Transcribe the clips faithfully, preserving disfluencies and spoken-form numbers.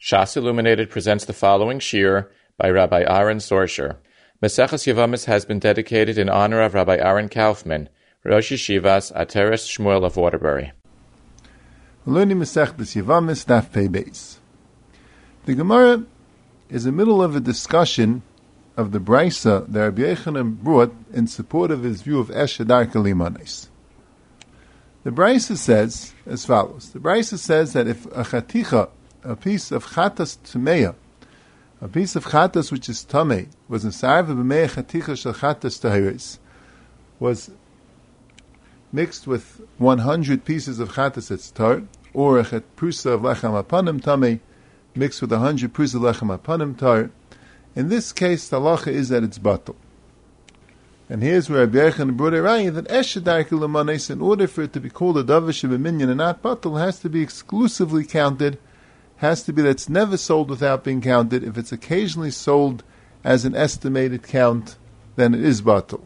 Shas Illuminated presents the following shir by Rabbi Aaron Sorsher. Maseches Yevamos has been dedicated in honor of Rabbi Aaron Kaufman, Rosh Yeshivas Ateres Shmuel of Waterbury. Learning Maseches Yevamos, Daf Pei Beis. The Gemara is in the middle of a discussion of the Brisa that Rabbi Yochanan brought in support of his view of Eshe Darkei Limanos. The Brisa says as follows. The Brisa says that if a chaticha, a piece of chatas tumeya, a piece of chatas which is tamei, was in sarva b'mei chaticha shel chatas tahiris, was mixed with one hundred pieces of chatas that's tar, or a prusa of lechem apanim tamei, mixed with one hundred prusa of lechem apanim tar, in this case the halacha is that it's batal. And here's where Rabbi Yochanan brought a raya that Eshe Darkei Limanos, in order for it to be called a davar shebeminyan and not batal, has to be exclusively counted, has to be that it's never sold without being counted. If it's occasionally sold as an estimated count, then it is batal.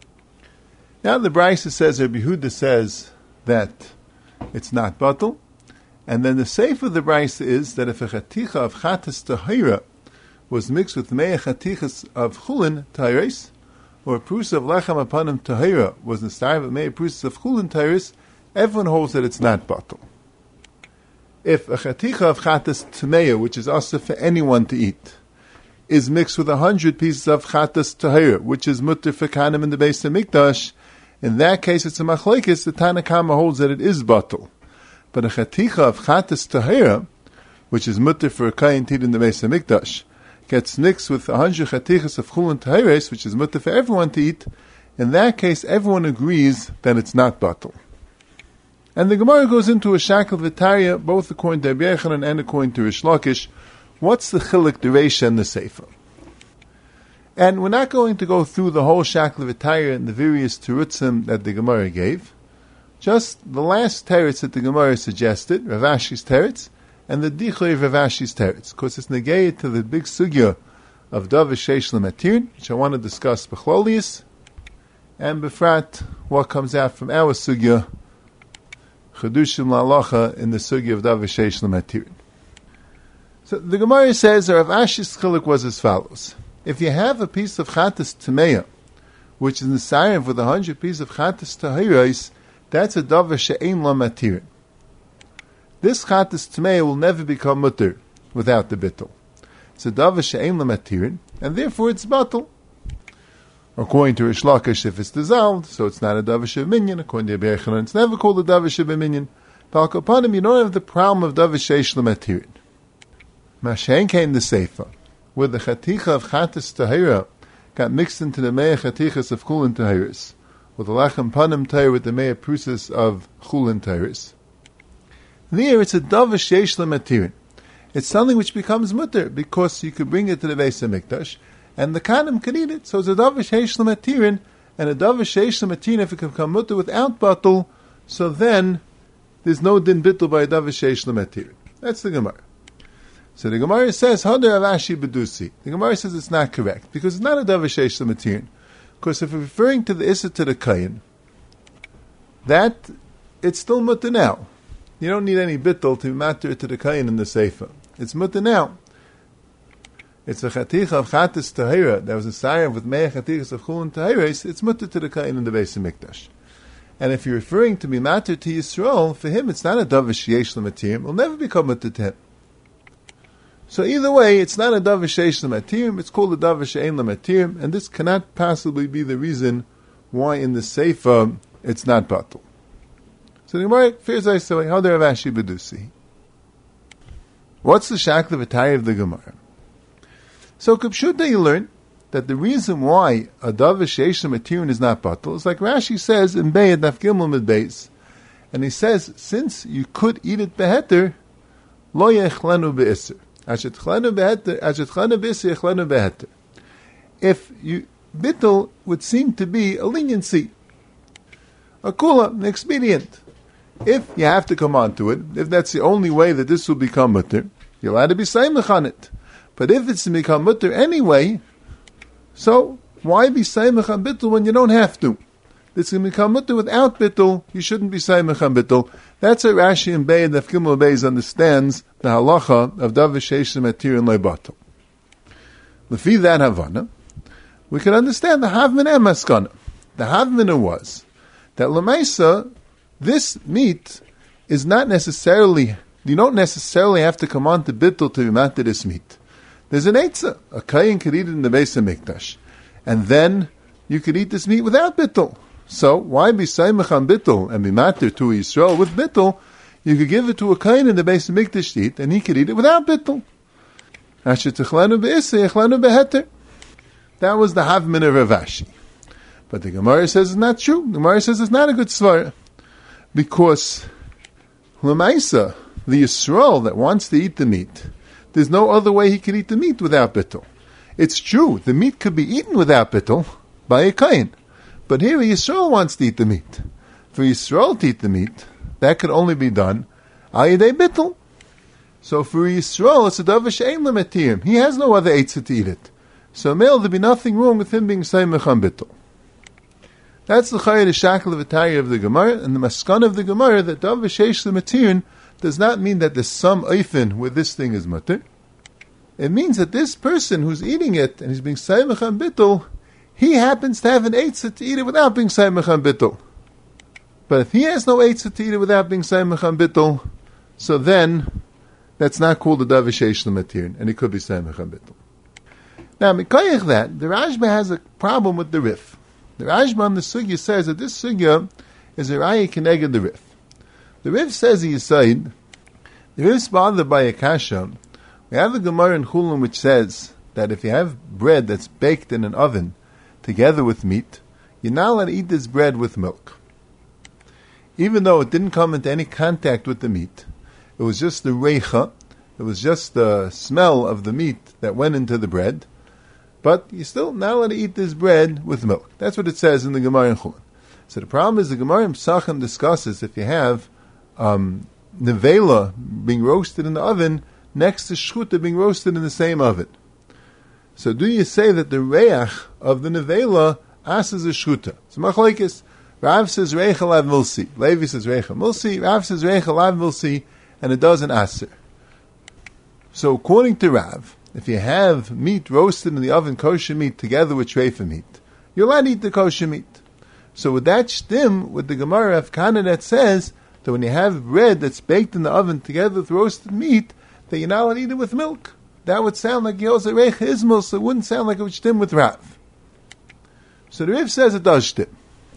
Now the Brisa says, Rabbi Yehuda says that it's not batal, and then the seif of the Brisa is that if a chaticha of chatas tahira was mixed with mei chatichas of chulin tahiris, or a prusa of lechem apanim tahira was the star of mei prusas of chulin tahiris, everyone holds that it's not batal. If a chaticha of chatas tameya, which is also for anyone to eat, is mixed with a hundred pieces of chatas tahira, which is mutter for kanim in the Beis Hamikdash, in that case it's a machlekes. The Tanna Kama holds that it is batal. But a chaticha of chatas tahira, which is mutter for a kain to eat in the Beis Hamikdash, gets mixed with a hundred chatichas of chulin tahiris, which is mutter for everyone to eat. In that case, everyone agrees that it's not batal. And the Gemara goes into a shakel v'tarya, both according to Rabbi Yochanan and according to Rish Lakish. What's the chilik, the reisha, and the seifa? And we're not going to go through the whole shakel v'tarya and the various terutzim that the Gemara gave. Just the last teretz that the Gemara suggested, Rav Ashi's teretz, and the dichlei of Rav Ashi's teretz, because it's negated to the big sugya of davar sheish l'matirin, which I want to discuss b'chlolius, and befrat what comes out from our sugya, Chedushim la'alacha, in the sugi of davar sheish l'matirin. So the Gemara says that Rav Ashi's chilik was as follows. If you have a piece of chatas tameya, which is in the sarim with a hundred pieces of chatas tahiris, that's a davar she'ein l'matirin. This chatas tameya will never become mutter without the bittul. It's a davar she'ein l'matirin, and therefore it's batal. According to Rish Lakish, if it's dissolved, so it's not a davar shebeminyan. According to Rabbi Yochanan, it's never called a davar shebeminyan. Palkapanim, you don't have the problem of davar sheish l'matirin. Mashen came the seifa, where the chaticha of chatas tahira got mixed into the mei chatichas of chulin tahiris, with the lachem panim tahir with the mei prusas of chulin tahiris. There, it's a davar sheish l'matirin. It's something which becomes mutter because you could bring it to the Beis Hamikdash, and the kanim can eat it. So it's a davar sheish l'matirin, and a davar sheish l'matirin, if it can become mutter without batul, so then there's no din bittul by a davar sheish l'matirin. That's the Gemara. So the Gemara says, Hadar Rav Ashi Bedusi. The Gemara says it's not correct, because it's not a davar sheish l'matirin. Because if we're referring to the issa to the kain, that, it's still mutter now. You don't need any bittul to matter to the kain in the seifa. It's mutter now. It's a chaticha of chatas tahira that was a sarim with mei chatichas of chulin tahiris. It's mutter to the kain in the Beis Hamikdash. And if you're referring to be matter to Yisrael, for him it's not a davar sheish l'matirim. It will never become mutter to him. So either way, it's not a davar sheish l'matirim. It's called a davar she'ein l'matirim, and this cannot possibly be the reason why in the seifa it's not batal. So the Gemara fears I say, how do Rav Ashi Bedusi? What's the shakel v'tarya of the Gemara? So Kipshuta, you learn that the reason why a davar sheish l'matirin is not batal is like Rashi says in Beis Daf Gimel Mid Beis, and he says since you could eat it beheter, lo yechlenu be'isr. Ashet chlenu beheter, ashet chlenu be'isr yechlenu beheter. If you bittul would seem to be a leniency, a kula, an expedient. If you have to come on to it, if that's the only way that this will become mutter, you're allowed to be saimach on it. But if it's to become mutter anyway, so why be saimach on bittul when you don't have to? It's going to become mutter without bittul. You shouldn't be saimach on bittul. That's what Rashi and Bey and Daf Gimel Beis understands the halacha of davar sheish matir and leibatel. Lefi that havana, we can understand the havmin and maskana. The havmina was that lemaisa, this meat is not necessarily, you don't necessarily have to come on to bittul to be matir this meat. There's an eitzah. A kayin could eat it in the Beis HaMikdash. And then you could eat this meat without bittul. So why be saimach on bittul and be matir to Yisrael with bittul? You could give it to a kayin in the Beis HaMikdash to eat, and he could eat it without bittul. That was the havmin of Rav Ashi. But the Gemara says it's not true. The Gemara says it's not a good svara. Because Lamaisa, the Yisrael that wants to eat the meat, there's no other way he can eat the meat without bittul. It's true, the meat could be eaten without bittul by a kain. But here Yisrael wants to eat the meat. For Yisrael to eat the meat, that could only be done al yedei bittul. So for Yisrael, it's a davar she'ein lematiyim. He has no other eitzah to eat it. So male, there'd be nothing wrong with him being saimach on bittul. That's the chayy the shakel of the of the Gemara, and the maskan of the Gemara that davar sheish lematiyim does not mean that there's some eifin where this thing is mutter. It means that this person who's eating it and he's being saimach on bittul, he happens to have an eitzah to eat it without being saimach on bittul. But if he has no eitzah to eat it without being saimach on bittul, so then that's not called a davar sheish lematiyim, and he could be saimach on bittul. Now, mikayich that, the Rashba has a problem with the Rif. The Rashba on the sugya says that this sugya is a raya keneged the Rif. The Rif says he said, the Rif's bothered by a kasha. We have a Gemara in Chulun which says that if you have bread that's baked in an oven together with meat, you're not allowed to eat this bread with milk. Even though it didn't come into any contact with the meat, it was just the reicha, it was just the smell of the meat that went into the bread, but you're still not allowed to eat this bread with milk. That's what it says in the Gemara in Chulun. So the problem is the Gemara in Pesachim discusses if you have um, nevela being roasted in the oven next to shchuta being roasted in the same oven. So do you say that the reach of the nevela asses a shchuta? So machlekes, Rav says reicha lav milsi, Levi says reicha milsi, Rav says reicha lav milsi, and it doesn't aser. So according to Rav, if you have meat roasted in the oven, kosher meat, together with treifa meat, you're allowed to eat the kosher meat. So with that shtim, with the Gemara of Kana that says that when you have bread that's baked in the oven together with roasted meat, that you're not allowed to eat it with milk. That would sound like Yosef Reicha Ismail, so it wouldn't sound like it would shtim with Rav. So the Rav says it does shtim.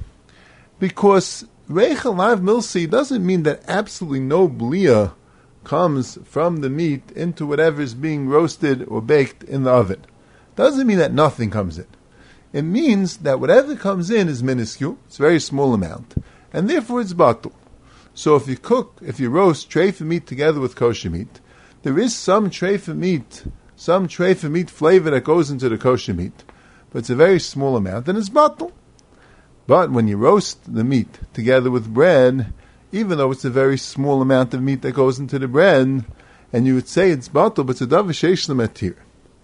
Because Reicha Lav Milsi doesn't mean that absolutely no blia comes from the meat into whatever is being roasted or baked in the oven. Doesn't mean that nothing comes in. It means that whatever comes in is minuscule, it's a very small amount, and therefore it's batul. So if you cook, if you roast treifa meat together with kosher meat, there is some treifa meat, some treifa meat flavor that goes into the kosher meat, but it's a very small amount, and it's batul. But when you roast the meat together with bread, even though it's a very small amount of meat that goes into the bread, and you would say it's batul, but it's a davar sheish lematiyim.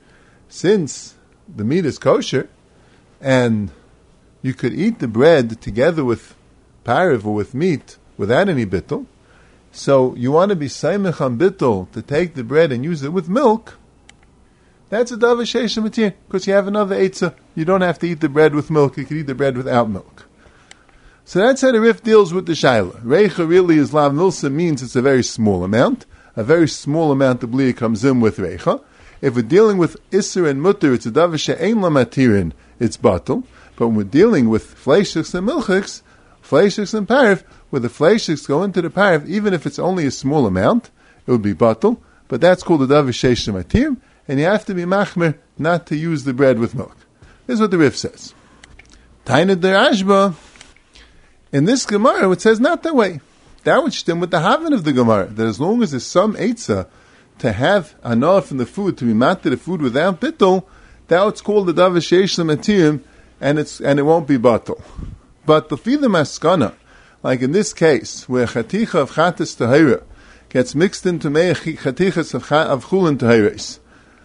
Since the meat is kosher, and you could eat the bread together with pariv or with meat without any bittul, so you want to be saimech on bittul to take the bread and use it with milk, that's a davar sheish lematiyim, because you have another eitzah. You don't have to eat the bread with milk, you can eat the bread without milk. So that's how the Rif deals with the Shaila. Reicha really is lav milsa, means it's a very small amount. A very small amount of blia comes in with Reicha. If we're dealing with Isser and Mutter, it's a davar she'ein lamatirin, it's batul. But when we're dealing with fleishiks and milchiks, fleishiks and parif, where the fleishiks go into the parif, even if it's only a small amount, it would be batul. But that's called a davar sheish lematiyim, and you have to be machmer not to use the bread with milk. This is what the Rif says. Taina der Ashba. In this Gemara, it says not that way. That would stem with the havin of the Gemara, that as long as there's some eitzah to have enough in the food, to be matter the food without bittul, that's called the davar sheish lematiyim, and it's and it won't be batul. But the fida maskana, like in this case, where chaticha of chatas tahira gets mixed into mei chatichas of, of chulin tahiris,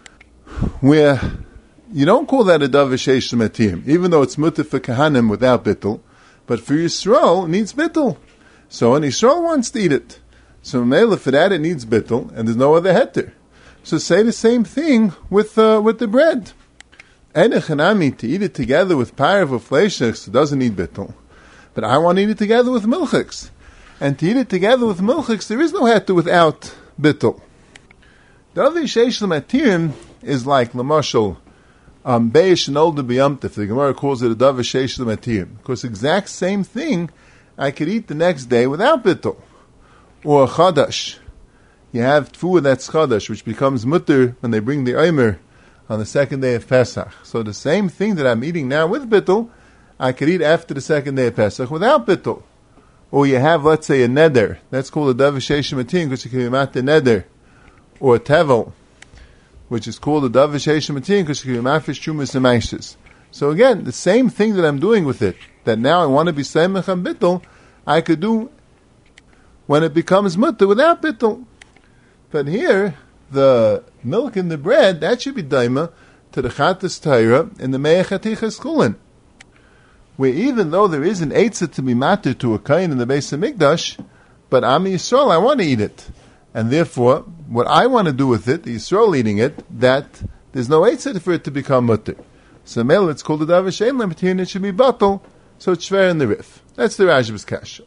where you don't call that a davar sheish lematiyim, even though it's mutter for kahanim without bittul, but for Yisrael, it needs bittul. So an Yisrael wants to eat it. So Mela, for that it needs bittul, and there's no other heter. So say the same thing with uh, with the bread. Enechanami, to eat it together with parav or fleishiks, it doesn't need bittul. But I want to eat it together with milchiks. And to eat it together with milchiks, there is no heter without bittul. The other sheish l'matirim is like l'mashal, um, beish and older b'yamtif. The Gemara calls it a davar sheish l'matirim. Because exact same thing I could eat the next day without bittul. Or a chadash. You have food that's chadash, which becomes mutter when they bring the omer on the second day of Pesach. So the same thing that I'm eating now with bittul, I could eat after the second day of Pesach without bittul. Or you have, let's say, a neder. That's called a davar sheish l'matirim because you can be mat the neder. Or a tevel, which is called a davar sheish l'matirim because you can be mafish chumas and maishas. So again, the same thing that I'm doing with it, that now I want to be semech and bittul, I could do when it becomes mutter without bittul. But here, the milk and the bread, that should be daima to the chatas taira in the me'ech hatichas kulin. Where even though there is an eitzah to be matter to a kain in the Beis HaMikdash, but I'm a Yisrael, I want to eat it. And therefore, what I want to do with it, the Yisrael eating it, that there's no eitzah for it to become mutter. So mele, it's called the davar shein l'matirim, and it should be batal, so it's shver in the rif. That's the Rashba's kasha.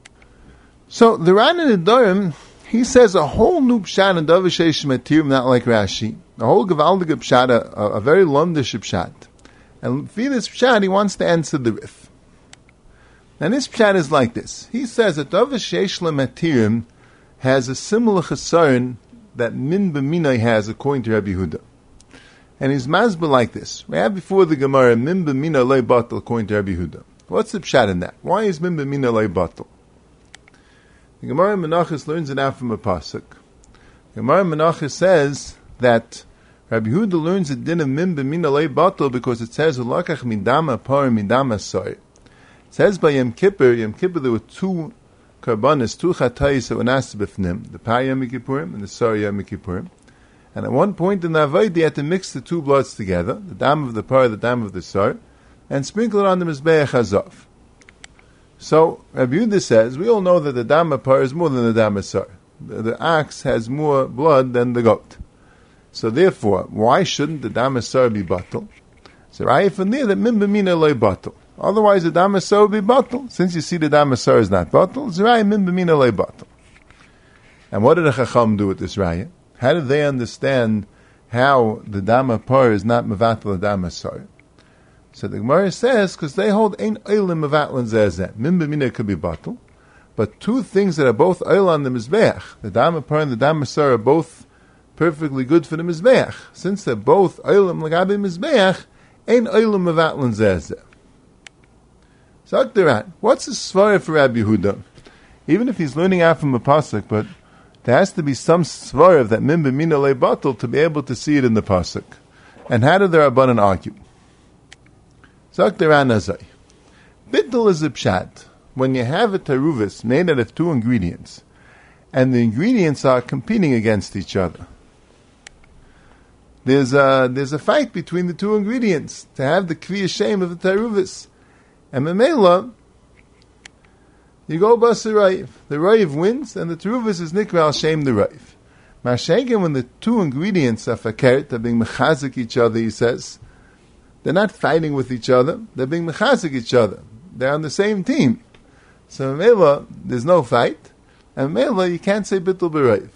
So the Ran in the Dorim, he says a whole new pshat in davar sheish l'matirim, not like Rashi. A whole gevaldige pshat, a, a very londish pshat. And for this pshat, he wants to answer the rif. And this pshat is like this. He says that davar sheish l'matirim has a similar chesaron that min b'minai has according to Rabbi Yehuda. And he's masber like this. We have before the Gemara, min b'minai lei batal according to Rabbi Yehuda. What's the pshat in that? Why is min b'minai lei batal? The Gemara Menachos learns it out from a pasuk. The Gemara Menachos says that Rabbi Yehuda learns the din of min b'minai lei batal because it says ulakach midama par midama soy. It says by Yom Kippur, Yom Kippur there were two karbanis, two chatayis that were nasa b'fnim, the par Yom Kippurim and the sar Yom Kippurim. And at one point in the avodah, they had to mix the two bloods together, the dam of the par, the dam of the sar, and sprinkle it on the mizbeach hazav. So Rabbi Yehuda says, we all know that the dam of par is more than the dam of sar. The, the ox has more blood than the goat. So therefore, why shouldn't the dam of sar be batal? So right from there, that min b'minai lei batal. Otherwise, the dam of sar will be batal. Since you see the dam of sar is not batal, Zerayah min b'minai lei batal. And what did the Chacham do with this raya? How did they understand how the dama par is not mevatel the dama sar? So the Gemara says, because they hold ein oilim mevatel zeh min b'minai could be batal, but two things that are both oil on the mizbeach, the dama par and the dama sar are both perfectly good for the mizbeach. Since they're both oilim l'gabe mizbeach, ein oilim mevatel zeh. So Akdaran, what's the svara for Rabbi Yehuda? Even if he's learning out from a pasuk, but there has to be some svara of that min b'minai lei batal to be able to see it in the pasuk. And how did the Rabbanan argue? Zok deran azay. Bittul is a pshat. When you have a taruvis made out of two ingredients, and the ingredients are competing against each other, there's a, there's a fight between the two ingredients to have the kvi shem of the taruvis. And memela, you go bas the raiv. The raiv wins, and the teruvis is nikra al shem the raiv. Mashenken, when the two ingredients are fakert, they're being mechazik each other, he says, they're not fighting with each other, they're being mechazik each other. They're on the same team. So memela, there's no fight, and memela, you can't say bittul b'raiv.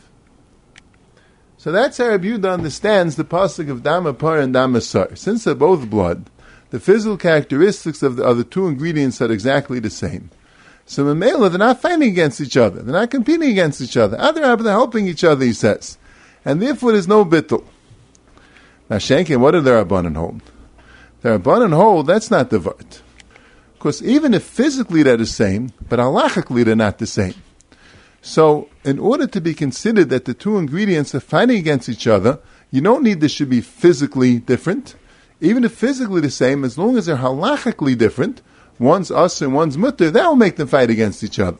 So that's how Rabbi Yehuda understands the pasuk of dama par and dama sar. Since they're both blood, the physical characteristics of the, of the two ingredients are exactly the same. So Memela, they're not fighting against each other. They're not competing against each other. They're helping each other, he says. And therefore there's no bittul. Now Shenkin, what did the Rabbanan hold? The Rabbanan hold, that's not the vart. Because even if physically they're the same, but halachically they're not the same. So in order to be considered that the two ingredients are fighting against each other, you don't need this should be physically different. Even if physically the same, as long as they're halachically different, one's us and one's mutter, that will make them fight against each other.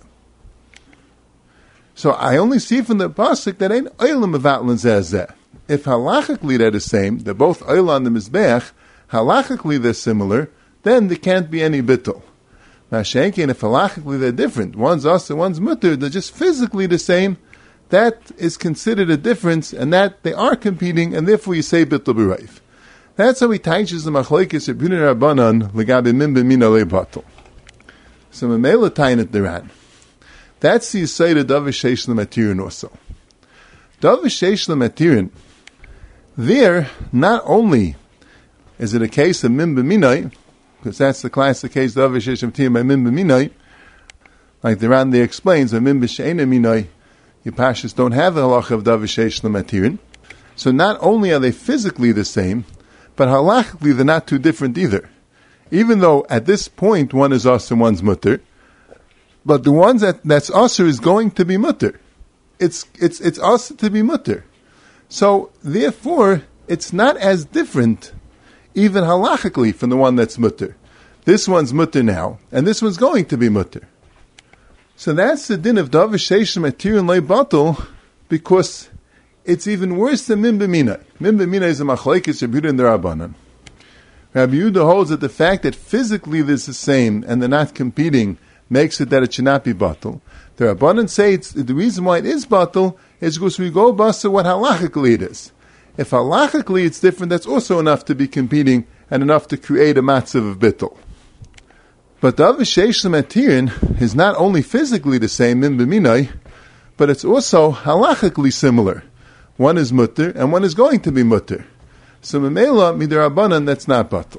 So I only see from the pasuk that ain't oilam mevatlin zeh. If halachically they're the same, they're both oil on the mizbeach, halachically they're similar, then there can't be any bittul. Mashenkin, if halachically they're different, one's asa, one's mutter, they're just physically the same, that is considered a difference, and that they are competing, and therefore you say bittul b'reif. That's how he teaches the machlokes of Rabbeinu Rabbanan legabe min b'mina le'batul. So memela tainet deran. That's the yisayid of davar sheish l'matirin also. Davar sheish l'matirin, there, not only is it a case of min b'minai, because that's the classic case of davar sheish l'matirin by min b'minai, like the Ran there explains, min b'she'ena minai, your pashas don't have the halacha of davar sheish l'matirin. So not only are they physically the same, but halachically they're not too different either. Even though at this point one is us and one's mutter, but the ones that that's usher is going to be mutter. It's it's it's usher to be mutter. So therefore it's not as different, even halachically, from the one that's mutter. This one's mutter now, and this one's going to be mutter. So that's the din of davar sheish l'matirin le'batul, because it's even worse than min b'minai. Min b'minai is a machlokes Rabbi Yehuda and the Rabbanan. Rabbi Yehuda holds that the fact that physically they're the same and they're not competing makes it that it should not be batul. The Rabbanan say it's, the reason why it is batul is because we go basa what halachically it is. If halachically it's different, that's also enough to be competing and enough to create a matzav of bittul. But davar sheish l'matirin is not only physically the same, min b'minai, but it's also halachically similar. One is mutter, and one is going to be mutter. So memela midirabanan, that's not batul.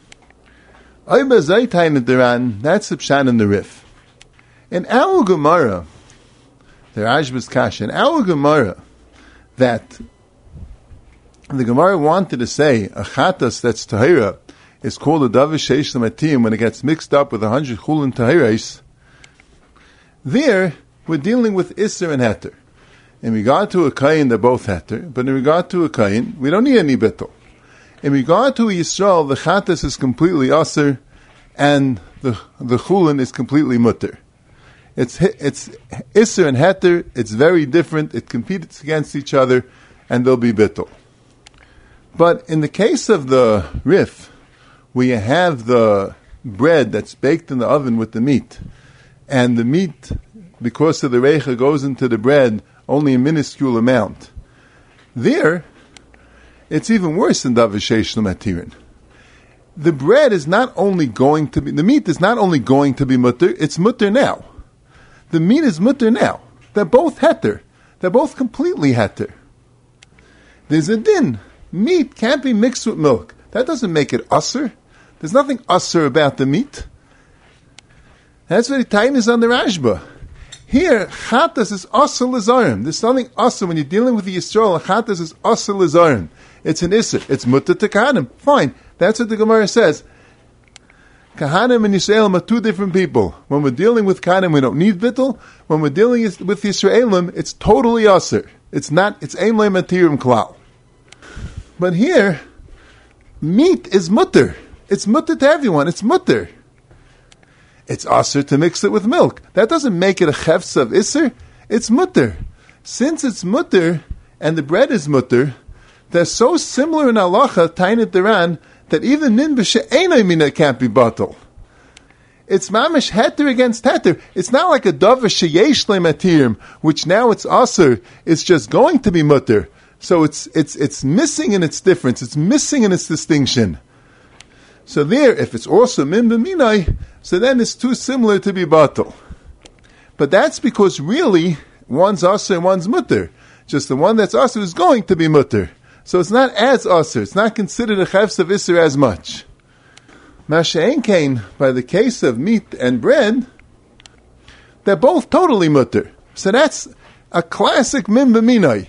Oiba zaytain deran, that's the pshan in the Rif. In our Gemara, the Rashba's kasha, in our Gemara, that the Gemara wanted to say a chatas that's tahira is called a davar sheish l'matirin when it gets mixed up with a hundred chulin tahirais. There, we're dealing with Isser and Heter. In regard to a kain, they're both heter, but in regard to a kain, we don't need any bittul. In regard to a Yisrael, the chatas is completely aser, and the the chulin is completely mutter. It's it's iser and heter. It's very different. It competes against each other, and there'll be bittul. But in the case of the Rif, we have the bread that's baked in the oven with the meat, and the meat, because of the reicha, goes into the bread only a minuscule amount. There, it's even worse than davar sheish l'matirin. The bread is not only going to be, the meat is not only going to be mutter, it's mutter now. The meat is mutter now. They're both heter. They're both completely heter. There's a din. Meat can't be mixed with milk. That doesn't make it usser. There's nothing usser about the meat. That's very tiny is on the Rashba. Here, chatas is asr l'zarim. There's something asr when you're dealing with the Yisrael. Chatas is asr l'zarim. It's an isser. It's mutter to kahanim. Fine. That's what the Gemara says. Kahanim and Yisraelim are two different people. When we're dealing with kahanim, we don't need bittul. When we're dealing with Yisraelim, it's totally asr. It's not. It's ein le matirim klal. But here, meat is mutter. It's mutter to everyone. It's mutter. It's asr to mix it with milk. That doesn't make it a chefs of isser. It's mutter. Since it's mutter, and the bread is mutter, they're so similar in halacha, tainet deran, that even nin b'she'enai mina can't be batul. It's mamish heter against heter. It's not like a davar sheyesh le'matirim, which now it's asr. It's just going to be mutter. So it's it's it's missing in its difference. It's missing in its distinction. So there, if it's also min b'minai, so then it's too similar to be batul. But that's because really, one's asr and one's mutter. Just the one that's asr is going to be mutter. So it's not as asr. It's not considered a chefs of isser as much. Masha'en kain, by the case of meat and bread, they're both totally mutter. So that's a classic min b'minai.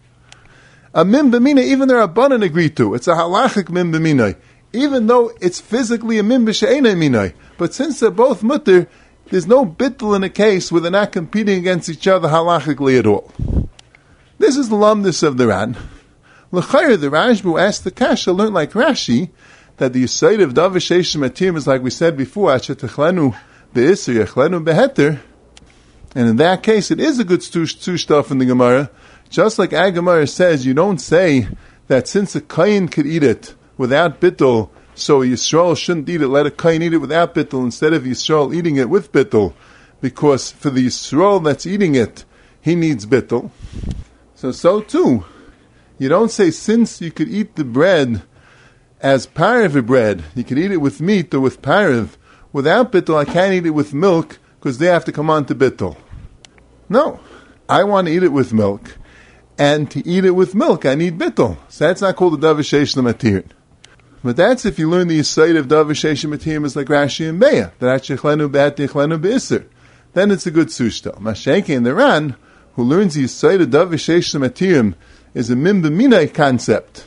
A min b'minai, even the Rabbanan agree to. It's a halachic min b'minai. Even though it's physically a min b'she'enai minai. But since they're both mutter, there's no bittul in a case where they're not competing against each other halachically at all. This is the lumdus of the Ran. L'chayr, the Rashbu asked the Kasha, learned like Rashi, that the Yisayid of davar sheish l'matirim is like we said before, asher techlenu be'isr yechlenu beheter. And in that case, it is a good two stuff in the Gemara. Just like our Gemara says, you don't say that since a kain could eat it without bittul, so Yisrael shouldn't eat it, let a Kain eat it without bittul instead of Yisrael eating it with bittul, because for the Yisrael that's eating it, he needs bittul. So, so too, you don't say, since you could eat the bread as pariv bread, you could eat it with meat or with pariv, without bittul, I can't eat it with milk, because they have to come on to bittul. No, I want to eat it with milk, and to eat it with milk, I need bittul. So that's not called a davar sheish l'matirin. But that's if you learn the yisayid of davar sheish l'matirin is like Rashi and Beya, that achlenu be'at yichlenu be'isr. Then it's a good sushta. Mashenke in the Ran, who learns the yisayid of davar sheish l'matirin, is a min b'minai concept,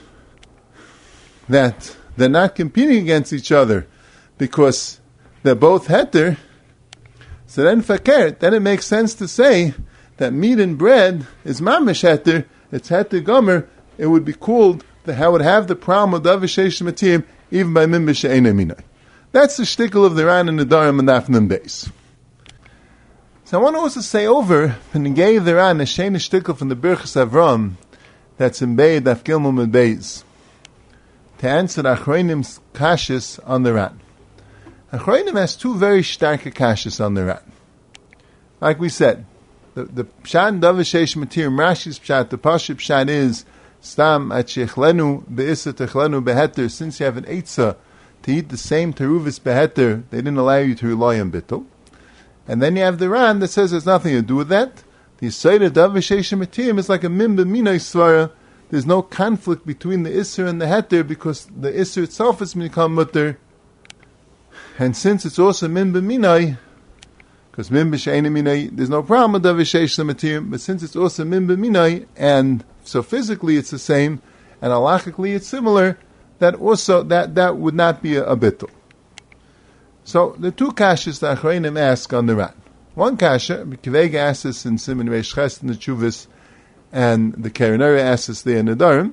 that they're not competing against each other, because they're both heter. So then fakert, then it makes sense to say that meat and bread is mamish heter, it's heter gomer, it would be called, that how would have the problem of davar sheish l'matirim, even by min b'she'enei minai. That's the shtickle of the Ran and the Darim and Dafnim Beis. So I want to also say over, when he gave the Ran a sheni shtickle from the Birchas Avram, that's in Beis, Daf Gimel and Beis, to answer the Achroinim's kashis on the Ran. Achroinim has two very stark kashis on the Ran. Like we said, the the pshat and davar sheish l'matirim, Rashi's pshat, the pashut pshat is stam at shechlenu be'isa techlenu beheter. Since you have an eitzah to eat the same teruvis beheter, they didn't allow you to rely on bittul. And then you have the Ran that says there's nothing to do with that. The yisayid of davar sheish l'matirim is like a min b'minai svara. There's no conflict between the isser and the heter, because the isser itself is mikam mutter. And since it's also min b'minai, because min b'she'enei minai, there's no problem with davar sheish l'matirim, but since it's also min b'minai, and so physically it's the same, and halachically it's similar, that also, that, that would not be a, a bittul. So, the two kashas that Achroinim ask on the Ran. One kasha, Kivega asks this in Siman Reish Ches in the Chuvas, and the Karenara asks this there in the Darim.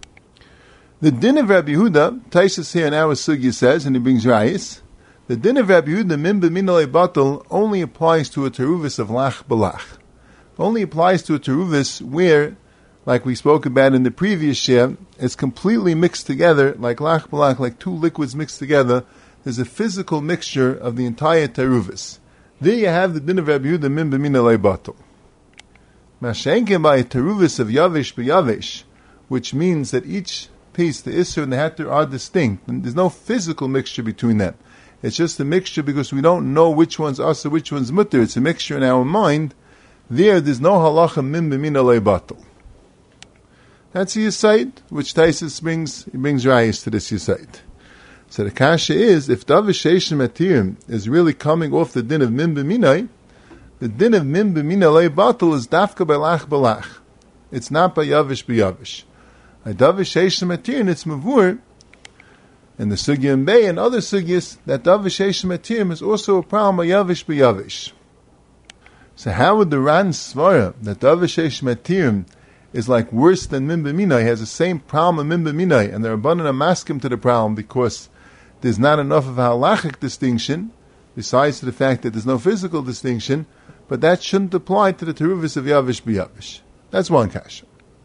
The din of Rabbi Yehuda, Taisus here in our Sugya says, and he brings Rayis, the din of Rabbi Yehuda, min b'minalei batel, only applies to a teruvis of lach b'lach. Only applies to a teruvis where, like we spoke about in the previous year, it's completely mixed together, like lach b'lach, like two liquids mixed together. There's a physical mixture of the entire teruvis. There you have the din of Rabbi Yehuda, min b'minalei batel. Mashenken by a teruvis of yavish b'yavish, which means that each piece, the isser and the heter, are distinct. And there's no physical mixture between them. It's just a mixture because we don't know which one's asa, which one's mutter. It's a mixture in our mind. There, there's no halacha min b'minalei batel. That's the yisayid, which Taisus brings, he brings rayas to this yisayid. So the kasha is, if davar sheish l'matirim is really coming off the din of min b'minai, the din of min b'minalei batel is dafka by lach b'lach. It's not by yavish b'yavish. A davar sheish l'matirim, it's mavur, in the sugya and Beis and other sugyas, that davar sheish l'matirim is also a problem by yavish b'yavish. So how would the Ran svara that davar sheish l'matirim is like worse than min b'minai, has the same problem of min b'minai, and they're abundant maskim to the problem because there's not enough of a halachic distinction, besides the fact that there's no physical distinction, but that shouldn't apply to the teruvis of yavish b'yavish. That's one kasha.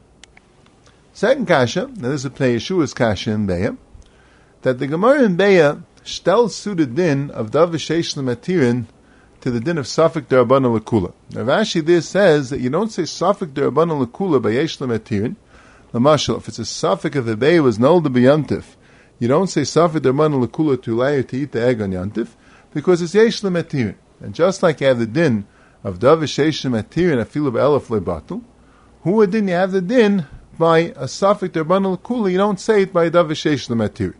Second kasha, now this is Pnei Yeshua's kasha in Beya, that the Gemara in Beya shtel suited din of davar sheish l'matirin to the din of safek d'Rabbanan l'kula. Now Rashi there says that you don't say safek d'Rabbanan l'kula by yesh l'matirin. L'mashal, if it's a safek of the Beya was nolda b'yantif, you don't say safek d'Rabbanan l'kula to allow you to eat the egg on yantif, because it's yesh l'matirin. And just like you have the din of davar sheish l'matirin afilu b'elef le'batul, who din you have the din by a safek d'Rabbanan l'kula, you don't say it by davar sheish l'matirin.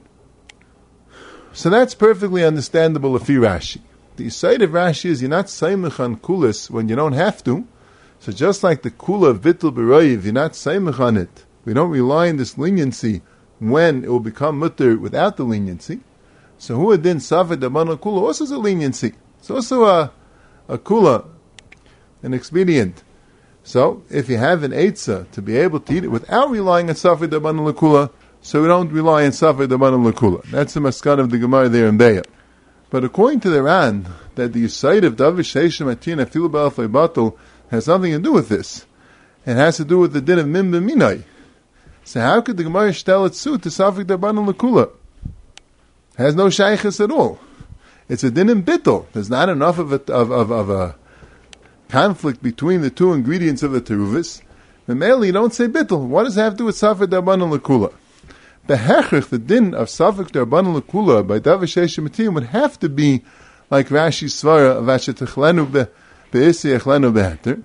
So that's perfectly understandable if Rashi. The side of Rashi is you're not saimach on kulas when you don't have to. So just like the kula of bittul b'roiv, you're not saimach on it. We don't rely on this leniency when it will become mutter without the leniency. So who then safek d'Rabbanan kula also is a leniency. It's also a, a kula, an expedient. So if you have an eitzah to be able to eat it without relying on safek d'Rabbanan kula, so we don't rely on safek d'Rabbanan kula. That's the maskan of the Gemara there in Beya. But according to the Ran, that the side of davar sheish l'matirin afilu b'elef le'batul has nothing to do with this. It has to do with the din of min b'minai. So how could the Gemara shtel it suit to safek d'Rabbanan l'kula? Has no shaykhus at all. It's a din in bittul. There's not enough of a, of, of, of a conflict between the two ingredients of the teruvis. Memeli, you don't say bittul. What does it have to do with safek d'arbanan l'kula? Behechrich, the din of safek d'arbanan l'kula by davar sheish matiyim would have to be like Rashi's svara of ashetechlenu be'isi echlenu beheter.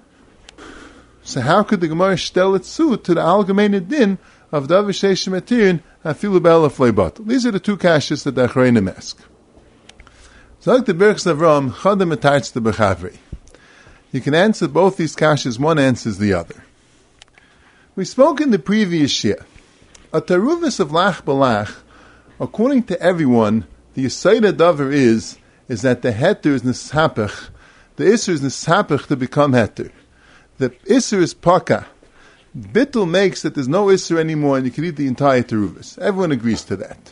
So how could the Gemara shtel its suit to the algemeine din of davar sheish matiyim afilu be'elef leibatel? These are the two kashas that the achreinim ask. So like the Birchas Avram, chadam etartz the bechavri. You can answer both these kashas, one answers the other. We spoke in the previous year. A teruvis of lach balach, according to everyone, the yesayda davar is, is that the heter is nishapach, the isser is nishapach to become heter. The isser is paka. Bittul makes that there's no isser anymore and you can eat the entire teruvis. Everyone agrees to that.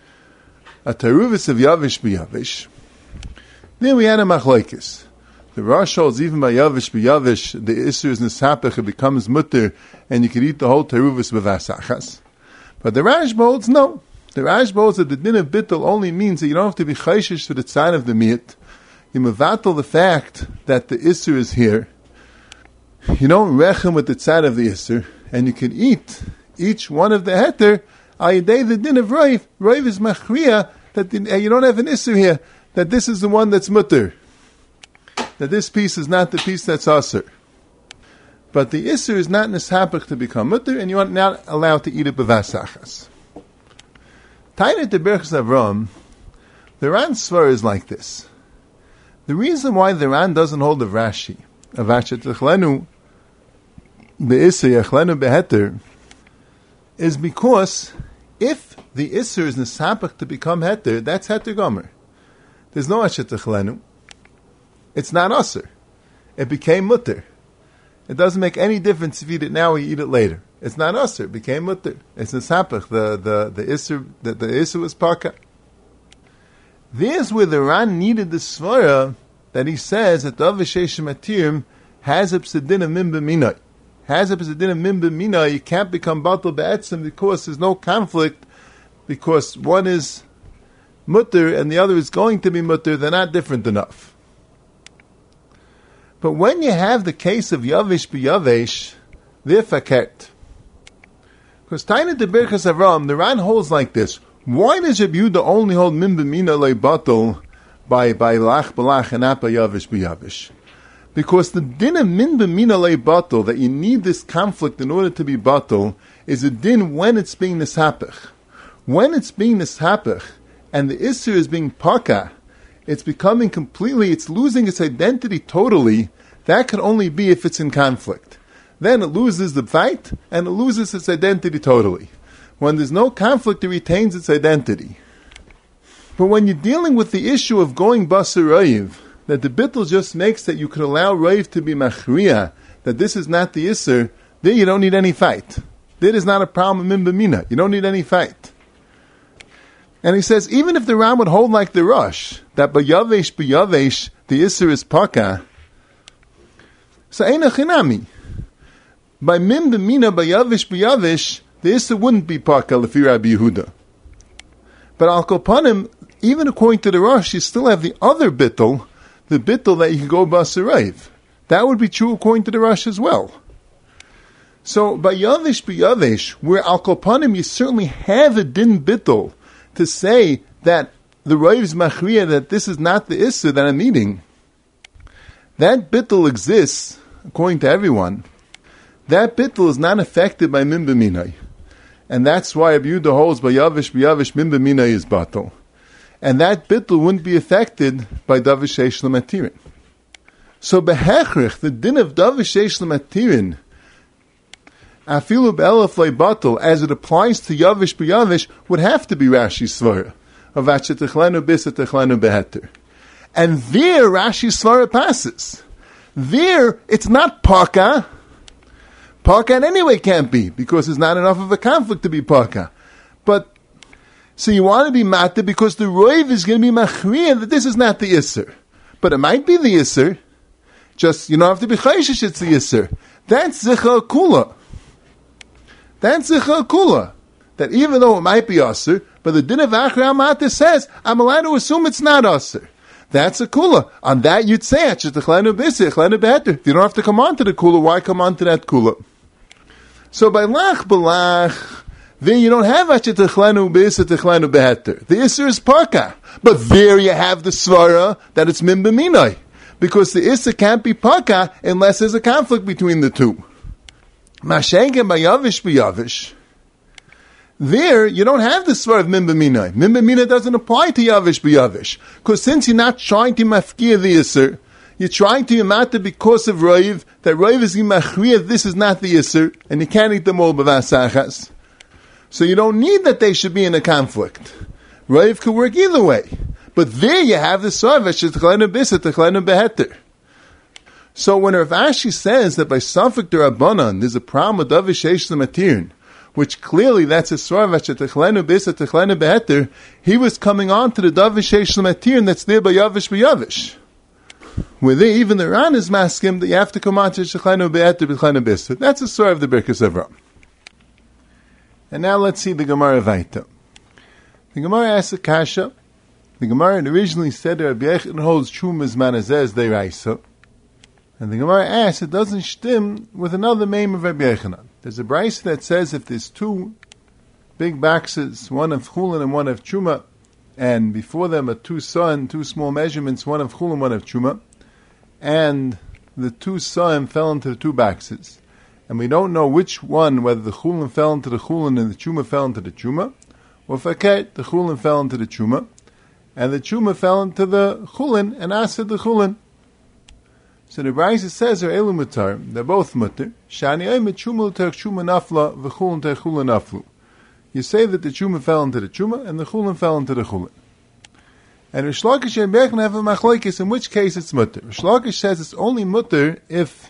A teruvis of yavish b'yavish. Then we had a machlokes. The Rosh holds even by yavish b'yavish, the isser is nishapach, it becomes mutter, and you can eat the whole teruvis b'vasachas. But the Rashba holds no. The Rashba holds that the din of bittul only means that you don't have to be chayshish for the tzad of the meat. You mevatel the fact that the isser is here. You don't rechem with the tzad of the isser, and you can eat each one of the heter. Ayidei the din of roiv. Roiv is machriya that the, you don't have an isser here. That this is the one that's mutter. That this piece is not the piece that's aser. But the isser is not nishapach to become mutter, and you are not allowed to eat it b'vasachas. Tainet the Birchas Avram, the Ran Svar is like this. The reason why the Ran doesn't hold of Rashi, of Asher Techlenu be'isser yechlenu beheter, is because if the isser is nishapach to become heter, that's heter gomer. There's no Asher Techlenu. It's not aser. It became mutter. It doesn't make any difference if you eat it now or you eat it later. It's not aser. It became mutter. It's nishapach. The the the isser the, the isser was paka. There's where the Ran needed the svara that he says that the avisheish matirim has a psedin of mimba minai. Has a psedin of mimba minai. You can't become batal be'etzim because there's no conflict, because one is mutter and the other is going to be mutter. They're not different enough. But when you have the case of yavish b'yavish, they're fakert. Because Tainat the Birchas Avram, the Ran holds like this. Why does Rabbi Yehuda only hold min b'mina leibatel by by lach b'lach and not by yavish b'yavish? Because the din of min b'mina leibatel, that you need this conflict in order to be batel, is a din when it's being nishapach. When it's being nishapach, and the isser is being paka, it's becoming completely, it's losing its identity totally. That can only be if it's in conflict. Then it loses the fight, and it loses its identity totally. When there's no conflict, it retains its identity. But when you're dealing with the issue of going basar roiv, that the bittul just makes that you could allow roiv to be machriya, that this is not the isser, there you don't need any fight. There is not a problem in b'mina. You don't need any fight. And he says, even if the Ram would hold like the Rosh, that b'yavesh b'yavesh, the isser is paka, so eina chinami. By mim b'mina b'yavesh b'yavesh, the isser wouldn't be paka lefi Rabbi Yehuda. But al kopanim, even according to the Rosh, you still have the other bittul, the bittul that you can go basarayv. That would be true according to the Rosh as well. So by yavesh b'yavesh, where al kopanim you certainly have a din bittul, to say that the Raiv's machriya, that this is not the Isser that I'm eating, that bittul exists, according to everyone. That bittul is not affected by mim b'minai. And that's why Rabbi Yehuda holds by yavish b'yavish mim b'minai is batal. And that bittul wouldn't be affected by davish sheish l'matirin. So behechrich, the din of davish sheish l'matirin, afilu be'elef leibatel, as it applies to yavish b'yavish, would have to be Rashi's svara of achetechlenu bisatechlenu beheter. And there Rashi's svara passes. There it's not paka. Paka in any way can't be, because there's not enough of a conflict to be paka. But so you want to be matter because the roiv is going to be machriya that this is not the isser, but it might be the isser. Just you don't have to be chayshish. It's the isser. That's zicha kula. That's zicha kula. that even though it might be Asr, but the din of Achri Amata says, I'm allowed to assume it's not Asr. That's a kula. On that you'd say, if you don't have to come on to the kula, why come on to that kula? So by lach balach, then you don't have achetechlenu b'isa techlenu beheter. The Isser is parka. But there you have the svara that it's min b'minai. Because the Isser can't be parka unless there's a conflict between the two. Mashenken b'yavish b'yavish. There, you don't have the svara of min b'minai. Min b'minai doesn't apply to yavish b'yavish. Because since you're not trying to mafkia the Isser, you're trying to yamata because of Raiv, that Raiv is imachriya, this is not the Isser, and you can't eat them all b'vasachas. So you don't need that they should be in a conflict. Raiv could work either way. But there you have the sarvash, techleinu bisa, techleinu beheter. So when Rav Ashi says that by Safek D'Rabbanan there's a problem with Davish Eish Matirin, which clearly that's a sarvash, techleinu bisa, techleinu beheter, he was coming on to the Davish Eish Matirin that's there by Yavish b'Yavish. Where there, even the Ran is maskim that you have to come on to techleinu beheter, techleinu bisa. That's a sarv of the Birkas Avram. And now let's see the Gemara Vaita. The Gemara asks a kasha. The Gemara originally said that Rabbi Yechon holds Chumas Manazez Deiraisa. And the Gemara asks, it doesn't stim with another name of Rabbi Yechonon. There's a brayso that says if there's two big boxes, one of Chulin and one of Chuma, and before them are two son, two small measurements, one of Chulin, one of Chuma, and the two son fell into the two boxes. And we don't know which one, whether the Chulin fell into the Chulin and the Chuma fell into the Chuma, or faket, the Chulin fell into the Chuma, and the Chuma fell into the Chulin, and Asad the Chulin. So the brayso says, are elu mutar, they're both mutar, shani aymet Chuma l'ter Chuma nafla, v'chulin ter Chulin naflu. You say that the Chuma fell into the Chuma, and the Chulin fell into the Chulin. And Rish Lakish and Bechon have a machlokes, in which case it's mutar. Rish Lakish says it's only mutar if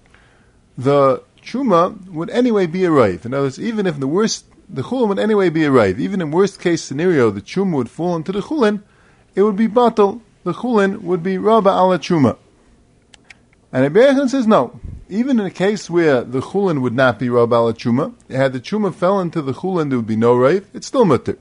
the Chuma would anyway be a raiv. In other words, even if the worst, the Chulin would anyway be a raiv. Even in worst case scenario, the Chuma would fall into the Chulin, it would be batal. The Chulin would be Rabba ala Chuma. And Rabbi Yechon says no. Even in a case where the Chulin would not be Rabba ala Chuma, had the Chuma fell into the Chulin, there would be no raiv. It's still mutter.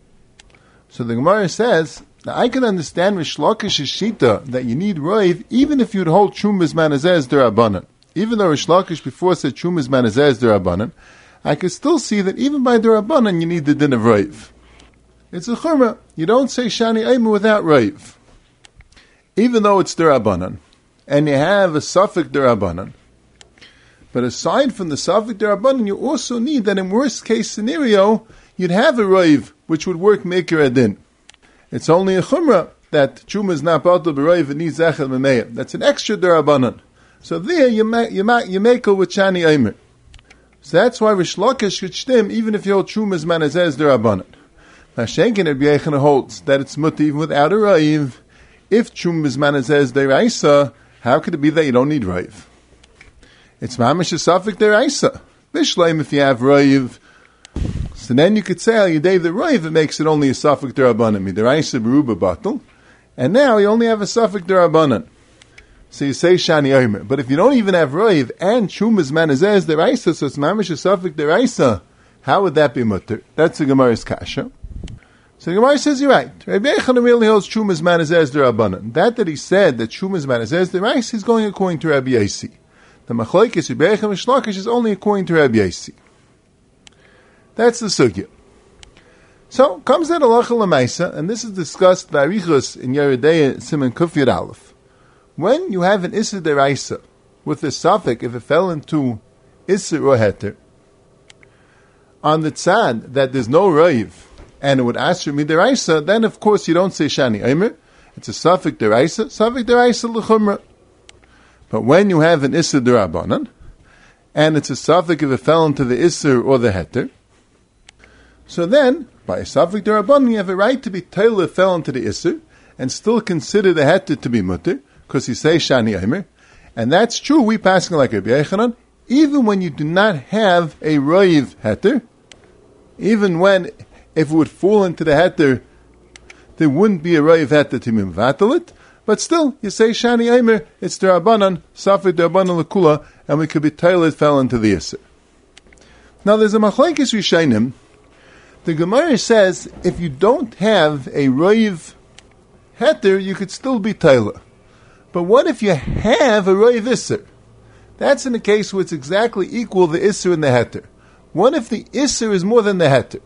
So the Gemara says, now I can understand Rish Lakish's shita that you need raiv even if you'd hold Chumas manazez derabanan. Even though Rish Lakish before said Chumas manazez derabanan, I could still see that even by derabanan you need the din of raiv. It's a chumrah. You don't say shani aimu without raiv. Even though it's derabanan, and you have a suffix derabanan. But aside from the suffix derabanan, you also need that in worst case scenario, you'd have a raiv, which would work maker adin. It's only a chumrah that chuma is not batal b'raiv and needs echel memeya. That's an extra derabanan. So there you make you make you make it with shani aimer. So that's why Rish Lakish should stem even if you hold chumas manazez derabanan. Now Shenkin Rabbi Yechon holds that it's mutter even without a raiv. If chumas manazez deraisa, how could it be that you don't need raiv? It's mamish a suffix deraisa. Bishleim if you have raiv. So then you could say al yedei the raiv, it makes it only a suffix derabanan. Midaraisa beruba batal, and now you only have a suffix derabanan. So you say shani omer. But if you don't even have raiv and chumas manazez deraisa, so it's mamish a suffix deraisa, how would that be mutter? That's the Gemara's kasha. So the Gemara says you're right. Rabbi Yechon really holds chumas manazez derabanan. That that he said that chumas manazez deraisa is going according to Rabbi Yossi. The machlokes Rabbi Yechon Rish Lakish is only according to Rabbi Yossi. That's the sugya. So comes that halacha l'maisa, and this is discussed by Arichos in Yeridei Siman Kuf Yud Aleph. When you have an Isser Deraisa with a suffix, if it fell into Isser or Heter, on the tzad that there's no raiv and it would answer me Deraisa, then of course you don't say Shani Eimer. It's a suffix Deraisa, suffix Deraisa l'chumra. But when you have an Isser Derabanan and it's a suffix if it fell into the Isser or the Heter, so then by a suffix Derabanan you have a right to be told it fell into the Isser and still consider the Heter to be mutter, because you say Shani Eimer, and that's true, we passing like Rabbi Yechonon, even when you do not have a Raiv Heter, even when, if it would fall into the Heter, there wouldn't be a Raiv Heter to mimvatal it, but still, you say Shani Eimer, it's Derabanan, Safed Derabanan L'Kula, and we could be told it fell into the Isser. Now there's a Machlekes Rishayim, The Gemara says if you don't have a roiv heter, you could still be Taila. But what if you have a roiv isser? That's in a case where it's exactly equal the isser and the heter. What if the isser is more than the heter?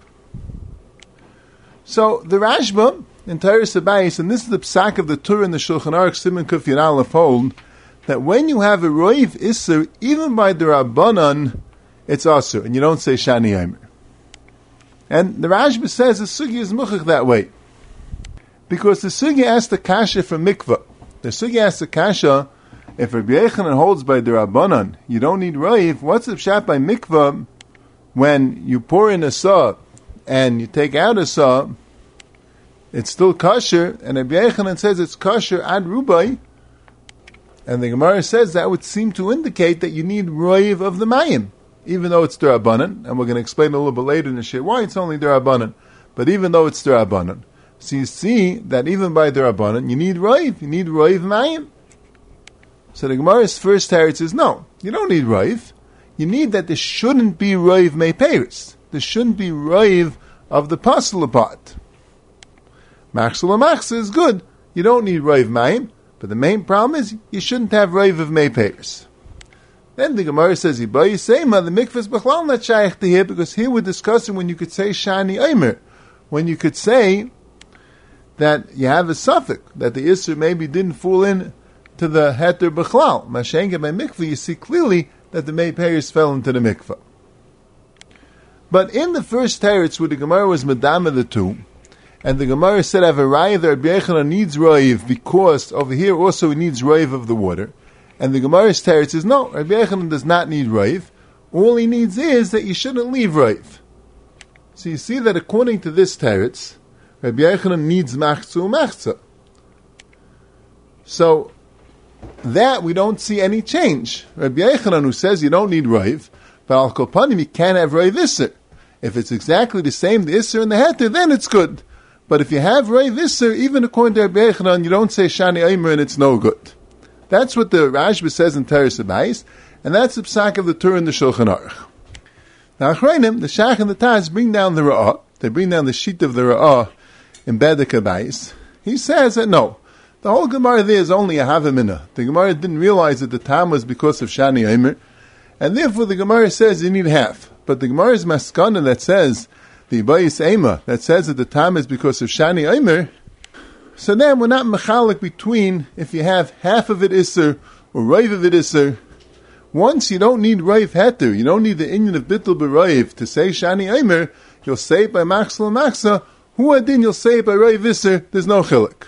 So the Rashba in Teiris Abayis, and this is the psak of the Torah and the Shulchan Aruch Siman Kuf Yud Aleph, hold that when you have a roiv isser, even by the Rabbanan, it's asur, and you don't say Shani Eimer. And the Rashba says the sugi is muchach that way. Because the sugi asked the kasha from mikvah. The sugi asked the kasha, if Rabbi Yechanan holds by the Rabbanan, you don't need roiv, what's the pshat by mikvah when you pour in a saw and you take out a saw, it's still kosher, and Rabbi Yechanan says it's kosher ad rubai, and the Gemara says that would seem to indicate that you need roiv of the mayim. Even though it's D'Rabbanan, and we're going to explain a little bit later in the shir why it's only D'Rabbanan, but even though it's D'Rabbanan, so you see that even by D'Rabbanan, you need Roiv, you need Roiv Mayim. So the Gemara's first teretz is, no, you don't need Roiv, you need that there shouldn't be Roiv Mei Peris, there shouldn't be Roiv of the Pasula part. Machzul Machzul is good, you don't need Roiv Mayim, but the main problem is, you shouldn't have Roiv of Mei Peris. Then the Gemara says, the mikvah is b'chlal not shaykh to here, because here we're discussing when you could say shani omer, when you could say that you have a suffix, that the isser maybe didn't fall in to the heter b'chlal. Mashenga by mikvah, you see clearly that the mei payers fell into the mikvah. But in the first teretz, where the Gemara was medama the two, and the Gemara said, I have a raya that Rabbi Yechanan needs roiv, because over here also he needs roiv of the water. And the Gemara's teretz is, no, Rabbi Yechanan does not need roiv. All he needs is that you shouldn't leave roiv. So you see that according to this teretz, Rabbi Yechanan needs machzu machza. So that we don't see any change. Rabbi Yechanan, who says you don't need roiv, but al kol panim you can't have roiv isser. If it's exactly the same, the isser and the heter, then it's good. But if you have roiv isser, even according to Rabbi Yechanan, you don't say shani aimer and it's no good. That's what the Rashba says in Teres Abayis, and that's the psak of the Torah and the Shulchan Aruch. Now, Achreinim, the Shach and the Taz bring down the Ra'ah, they bring down the sheet of the Ra'ah in Bedek Abayis. He says that no, the whole Gemara there is only a Havamina. The Gemara didn't realize that the time was because of Shani Eimer, and therefore the Gemara says you need half. But the Gemara's Maskana that says, the Ibayis Eimer, that says that the time is because of Shani Eimer, so then we're not mechalik between if you have half of it isser or roiv of it isser. Once you don't need roiv heter, you don't need the inyan of bittul b'roiv to say shani aimer, you'll say it by machzul and machza, hu adin you'll say it by roiv isser, there's no chilik.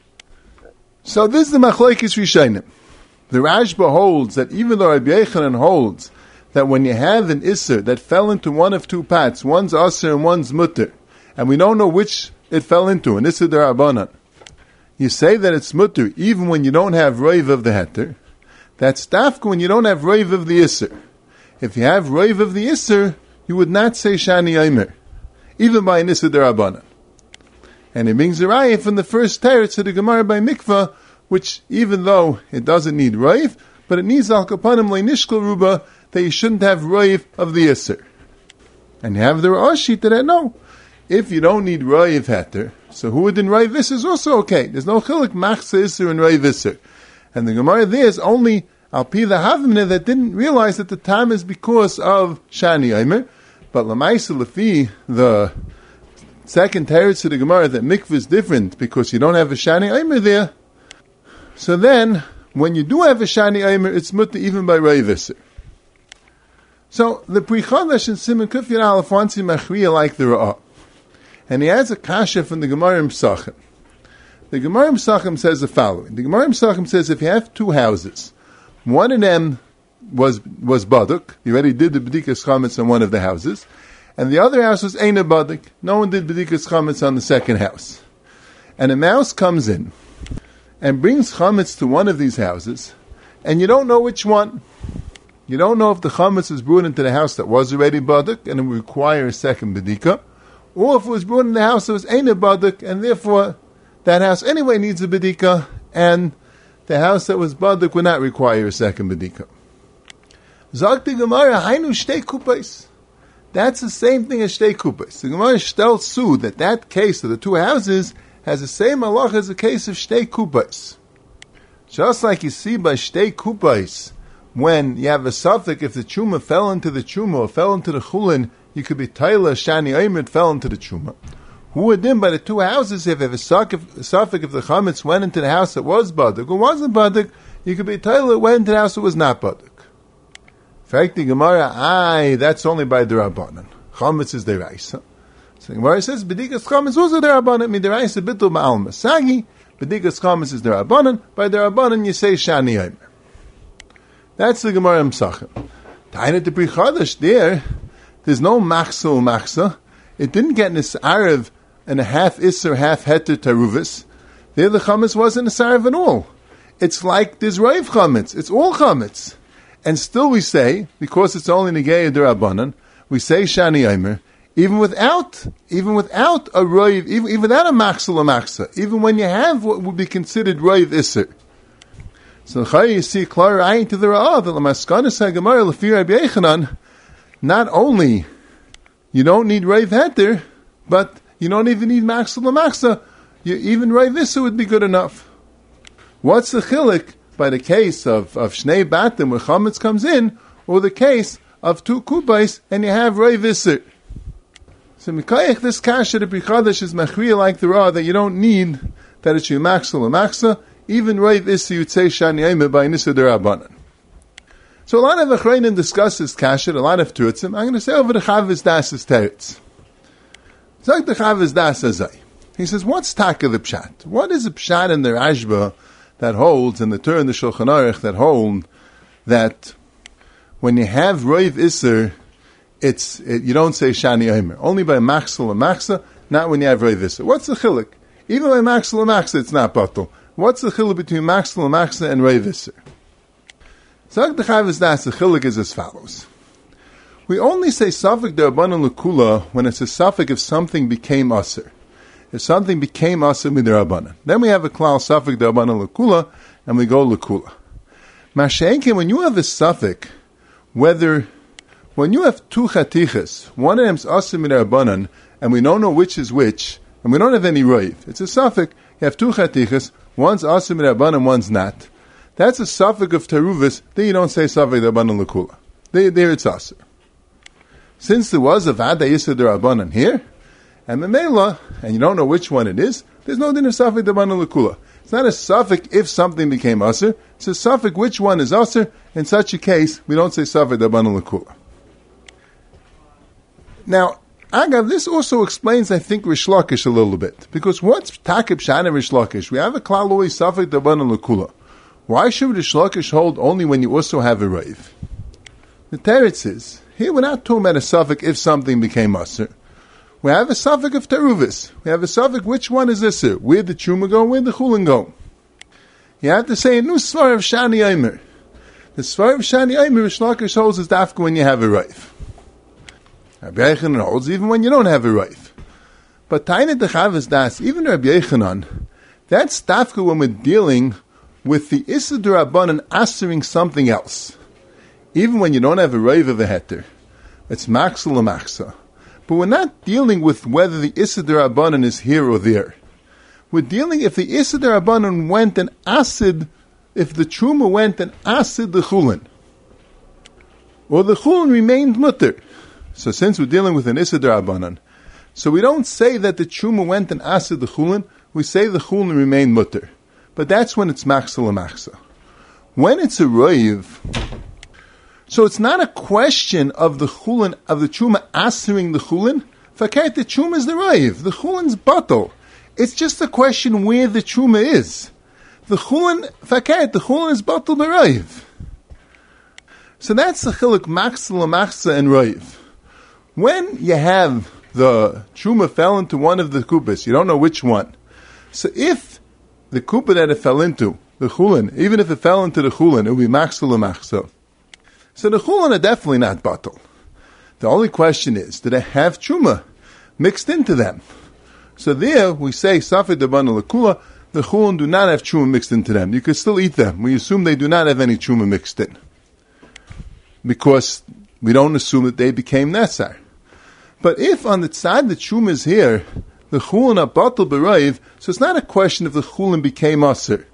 So this is the machlokes rishonim. The Rashba holds that even though Rabbi Yechanan holds that when you have an isser that fell into one of two parts, one's aser and one's mutter, and we don't know which it fell into, an isser d'Rabbanan, you say that it's mutter even when you don't have roiv of the heter. That's dafka when you don't have roiv of the isser. If you have roiv of the isser, you would not say shani aimer, even by an isser d'Rabbanan. And it brings a raya from the first teretz to the Gemara by mikvah, which even though it doesn't need roiv, but it needs al kapanim le'nishkol ruba, that you shouldn't have roiv of the isser. And you have the Ra'ah sheet that no. If you don't need roiv heter, so who would in roiv isser is also okay. There's no chilik machsa isser and roiv isser. And the Gemara there is only al pi the havimne that didn't realize that the time is because of shani aimer. But lamaisa lefi, the second teretz to the Gemara that mikvah is different because you don't have a shani aimer there. So then, when you do have a shani aimer, it's mutter even by roiv isser. So the Pri Chadash in Siman Kuf Yud Aleph wants him machriya like the Ra'ah. And he has a kasha from the Gemara in Pesachim. The Gemara in Pesachim says the following. The Gemara in Pesachim says if you have two houses, one of them was was baduk, you already did the bedikas chametz on one of the houses, and the other house was eina baduk, no one did bedikas chametz on the second house. And a mouse comes in and brings chametz to one of these houses, and you don't know which one. You don't know if the chametz was brought into the house that was already baduk, and it would require a second bedika, or if it was brought in the house that was eina baduk, and therefore that house anyway needs a bedika, and the house that was baduk would not require a second bedika. Zag the Gemara, hainu shtei kupais. That's the same thing as shtei kupas. The Gemara shtel su that that case of the two houses has the same halacha as the case of shtei kupas. Just like you see by shtei kupas, when you have a suffix, if the chuma fell into the chuma or fell into the chulin, you could be taila shani omer fell into the chuma. Who would then by the two houses, if you have a suffix, if the chametz went into the house that was badik or wasn't badik, you could be taila went into the house that was not badik. In fact, the Gemara, aye, that's only by the Rabbanan. Chametz is deraisa. So the Gemara says, bedikas chametz was the Rabbanan, mi deraisa bitul ma'al masagi, bedikas chametz is the Rabbanan, by the Rabbanan you say shani omer. That's the Gemara M'sachim. Taina de Bri Chadash, there, there's no machsa or machsa. It didn't get this Arav and a half Isser, half Heter Taruvis. There the chametz wasn't a Sarav at all. It's like this Rav chametz. It's all chametz. And still we say, because it's only Negei D'Rabbanan, we say Shani Omer, even without, even without a Rav, even, even without a machsa or machsa, even when you have what would be considered Rav Isser. So you see, Klar Ayin to the Ra'ah, the Lamaskanis HaGemara, Lefi Rabbi Yechanan, not only you don't need Rav Heter, but you don't even need Machsa L'Machsa, even Rav Isser would be good enough. What's the chilik by the case of, of Shnei Batim where Chametz comes in, or the case of two Kubais and you have Rav Isser? So Mikayach, this Kasha, the B'chadash is Machriya like the Ra'ah, that you don't need that it should be Machsa L'Machsa. Even Rav Isser, you'd say Shani Omer by Nisa D'Rabbanan. So a lot of Achreinim discuss this kasher, a lot of Turzim. I'm going to say over the Chavos Das's teretz. It's like the Chavos Das Azai. He says, what's Taka the Pshat? What is the Pshat in the Rashba that holds, and the Torah and the Shulchan Aruch that hold, that when you have Rav Isser, it's, it, you don't say Shani Omer. Only by Machsa L'Machsa, not when you have Rav Isser. What's the chilik? Even by Machsa L'Machsa, it's not batul. What's the chilik between Machsa L'Machsa and Rav Isser? So the Chavos Das, the chilik is as follows. We only say Safek D'Rabbanan L'Kula when it's a Safek if something became Aser. If something became Aser Mid'Rabbanan. Then we have a Klal Safek D'Rabbanan L'Kula, and we go L'Kula. Mashenke, when you have a Safek, whether, when you have two Chatichas, one of them is Aser Mid'Rabbanan, and we don't know which is which, and we don't have any Rav. It's a Safek, you have two Chatichas, one's Aser Mid'Rabbanan, one's not. That's a Safek of Teruvis, then you don't say Safek D'Rabbanan L'Kula. There, there it's Aser. Since there was a Vada Yisra D'Rabbanan here, and Memela, and you don't know which one it is, there's no din of Safek D'Rabbanan L'Kula. It's not a Safek if something became Aser, it's a Safek which one is Aser. In such a case, we don't say Safek D'Rabbanan L'Kula. Now, Agav, this also explains, I think, Rish Lakish a little bit. Because what's Takib Shana Rish Lakish? We have a Klaloi Safek D'Rabbanan L'Kula. Why should Rish Lakish hold only when you also have a Raiv? The Teretz is, here we're not talking about a Safek if something became Aser. We have a Safek of Teruvis. We have a Safek, which one is this here? Where the Chuma go, where the Chulin go? You have to say a new Svar of Shani Omer. The Svar of Shani Omer, Rish Lakish holds is Dafka when you have a Raiv. Rabbi Yechanan holds even when you don't have a Raiv. But Tainat the Chavos Das, even Rabbi Yechanan, that's Dafka when we're dealing with the Issa D'Rabbanan answering something else. Even when you don't have a Raiv of a Heter, it's Machsa L'Machsa. But we're not dealing with whether the Issa D'Rabbanan is here or there. We're dealing if the Issa D'Rabbanan went and acid, if the Truma went and acid the Chulin, or the Chulin remained mutter. So since we're dealing with an Issa D'Rabbanan, so we don't say that the Truma went and acid the Chulin, we say the Chulin remained mutter. But that's when it's Machsa L'Machsa. When it's a Raiv, so it's not a question of the Chulin, of the Truma answering the Chulin. Fakat, the Truma is the Raiv. The Chulin's batal. It's just a question where the Truma is. The Chulin, Fakat, the Chulin is batal the Raiv. So that's the Chilik Machsa L'Machsa and Raiv. When you have the Truma fell into one of the Kupas, you don't know which one. So if the kupa that it fell into, the chulin, even if it fell into the chulin, it would be machsa l'machsa. So the chulin are definitely not batal. The only question is, did it have truma mixed into them? So there we say, Safek D'Rabbanan L'Kula, the chulin do not have truma mixed into them. You can still eat them. We assume they do not have any truma mixed in. Because we don't assume that they became nesar. But if on the side the Truma is here, the Chulin are batal b'roiv, so it's not a question if the Chulin became Aser.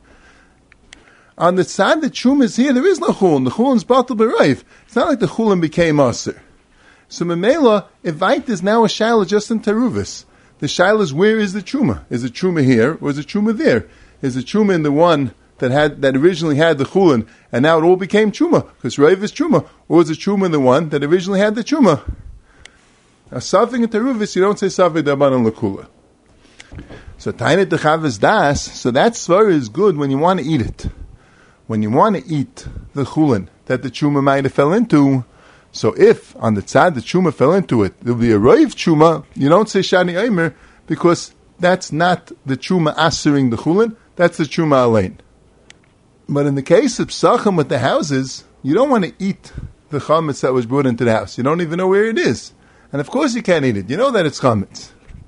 On the side the Truma is here, there is no Chulin. The Chulin's batal b'roiv. It's not like the Chulin became Aser. So Memela, Evait is now a Shaila just in Teruvis. The Shaila is, where is the Truma? Is the Truma here, or is the Truma there? Is the Truma in the one that had that originally had the Chulin, and now it all became Truma, because Roiv is Truma, or is the Truma in the one that originally had the Truma? Now, something in Teruvis, you don't say Safek D'Rabbanan L'Kula. So Tainet Dechavis Das, so that Svar is good when you want to eat it. When you want to eat the Chulin that the Truma might have fell into, so if on the tzad the Truma fell into it, there will be a Roiv Truma, you don't say Shani Eimer, because that's not the Truma answering the Chulin, that's the Truma Alain. But in the case of Psachim with the houses, you don't want to eat the chametz that was brought into the house. You don't even know where it is. And of course you can't eat it. You know that it's chametz.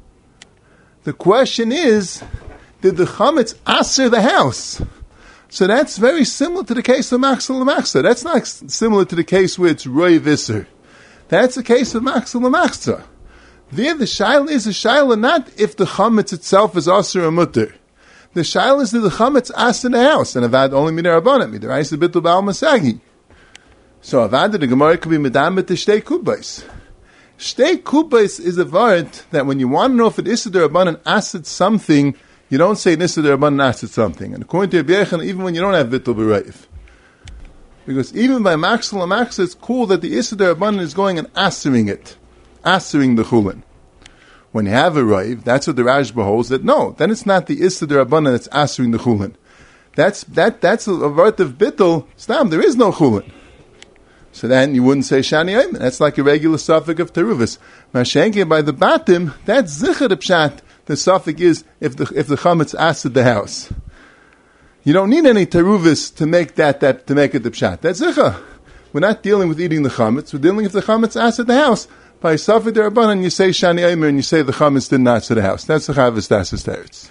The question is, did the chametz aser the house? So that's very similar to the case of Machzor L'Machzor. That's not similar to the case where it's Roy Visser. That's the case of Machzor L'Machzor. There the shaila is a shaila not if the chametz itself is aser or mutter. The shaila is that the chametz aser in the house, and avad only midarabanan, midaraisa bitul ba'al masagi. So avad the Gemara could be medamet to shtei kubais. Shtei kubais is a word that when you want to know if it is derabanan aser something, you don't say nisa derabanan aser something. And according to Rabbi Yechon, even when you don't have bitul b'raiv, because even by Machzor L'Machzor, it's cool that the issa derabanan is going and asering it, asering the chulin. When you have a raiv, that's what the Rashba holds, that no, then it's not the Issa D'Rabbanan that's answering the chulin. That's that that's a, a word of bittul. Stam, there is no chulin. So then you wouldn't say Shani Ayman. That's like a regular suffix of Teruvis. Mashenke by the Batim, that's Zichar Pshat. The suffix is if the if the chametz asked the house. You don't need any Teruvis to make that, that to make it the Pshat. That's Zichar. We're not dealing with eating the chametz. We're dealing with the chametz asked the house. By Safek D'Rabbanan, you say Shani Eimer, and you say the chametz did not to the house. That's the Chavis Das's teretz.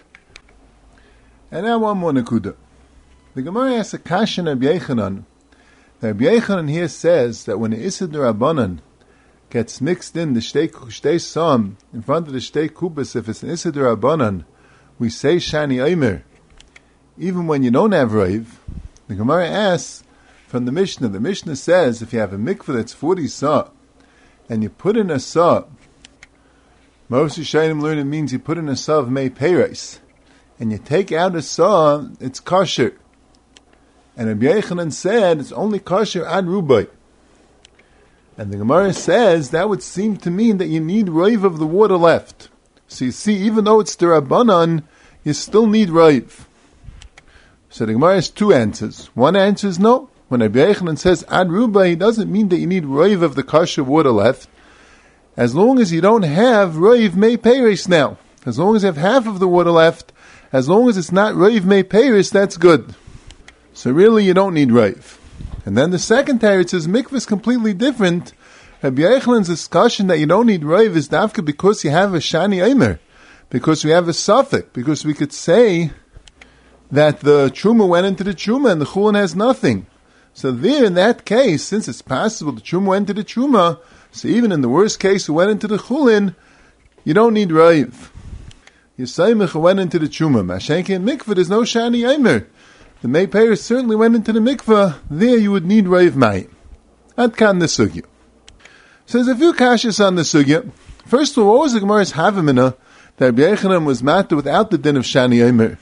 And now one more Nakuda. The Gemara asks a Kashan Rabbi Yechanan. Rabbi Yechanan here says that when the Issa D'Rabbanan gets mixed in the Shtei, shtei Sam in front of the Shtei Kubas, if it's an Issa D'Rabbanan, we say Shani Eimer. Even when you don't have Raiv, the Gemara asks from the Mishnah. The Mishnah says if you have a mikveh that's forty sa, and you put in a saw, most Yishayim learn it means you put in a saw of Mei Peres, and you take out a saw, it's kosher. And Rabbi Yechanan said it's only kosher ad rubai. And the Gemara says that would seem to mean that you need raiv of the water left. So you see, even though it's D'Rabbanan, you still need raiv. So the Gemara has two answers. One answer is no. When Rabbi Yechanan says ad ruba, he doesn't mean that you need roiv of the kosher water left. As long as you don't have roiv mei peris now, as long as you have half of the water left, as long as it's not roiv mei peris, that's good. So really, you don't need roiv. And then the second teretz says mikvah is completely different. Rabbi Yechanan's discussion that you don't need roiv is dafka because you have a shani eimer, because we have a suffix, because we could say that the truma went into the truma and the chulin has nothing. So there, in that case, since it's possible the truma went into the truma, so even in the worst case, it went into the chulin, you don't need raiv. Yisayimich went into the truma. Mashenke and mikvah, there's no shani eimer. The Mei Peres certainly went into the mikvah. There, you would need raiv mayim. Ad kan the sugya. So there's a few kashas on the sugya. First of all, what was the Gemara's havamina that Rabbi Yechanan was matter without the din of shani eimer?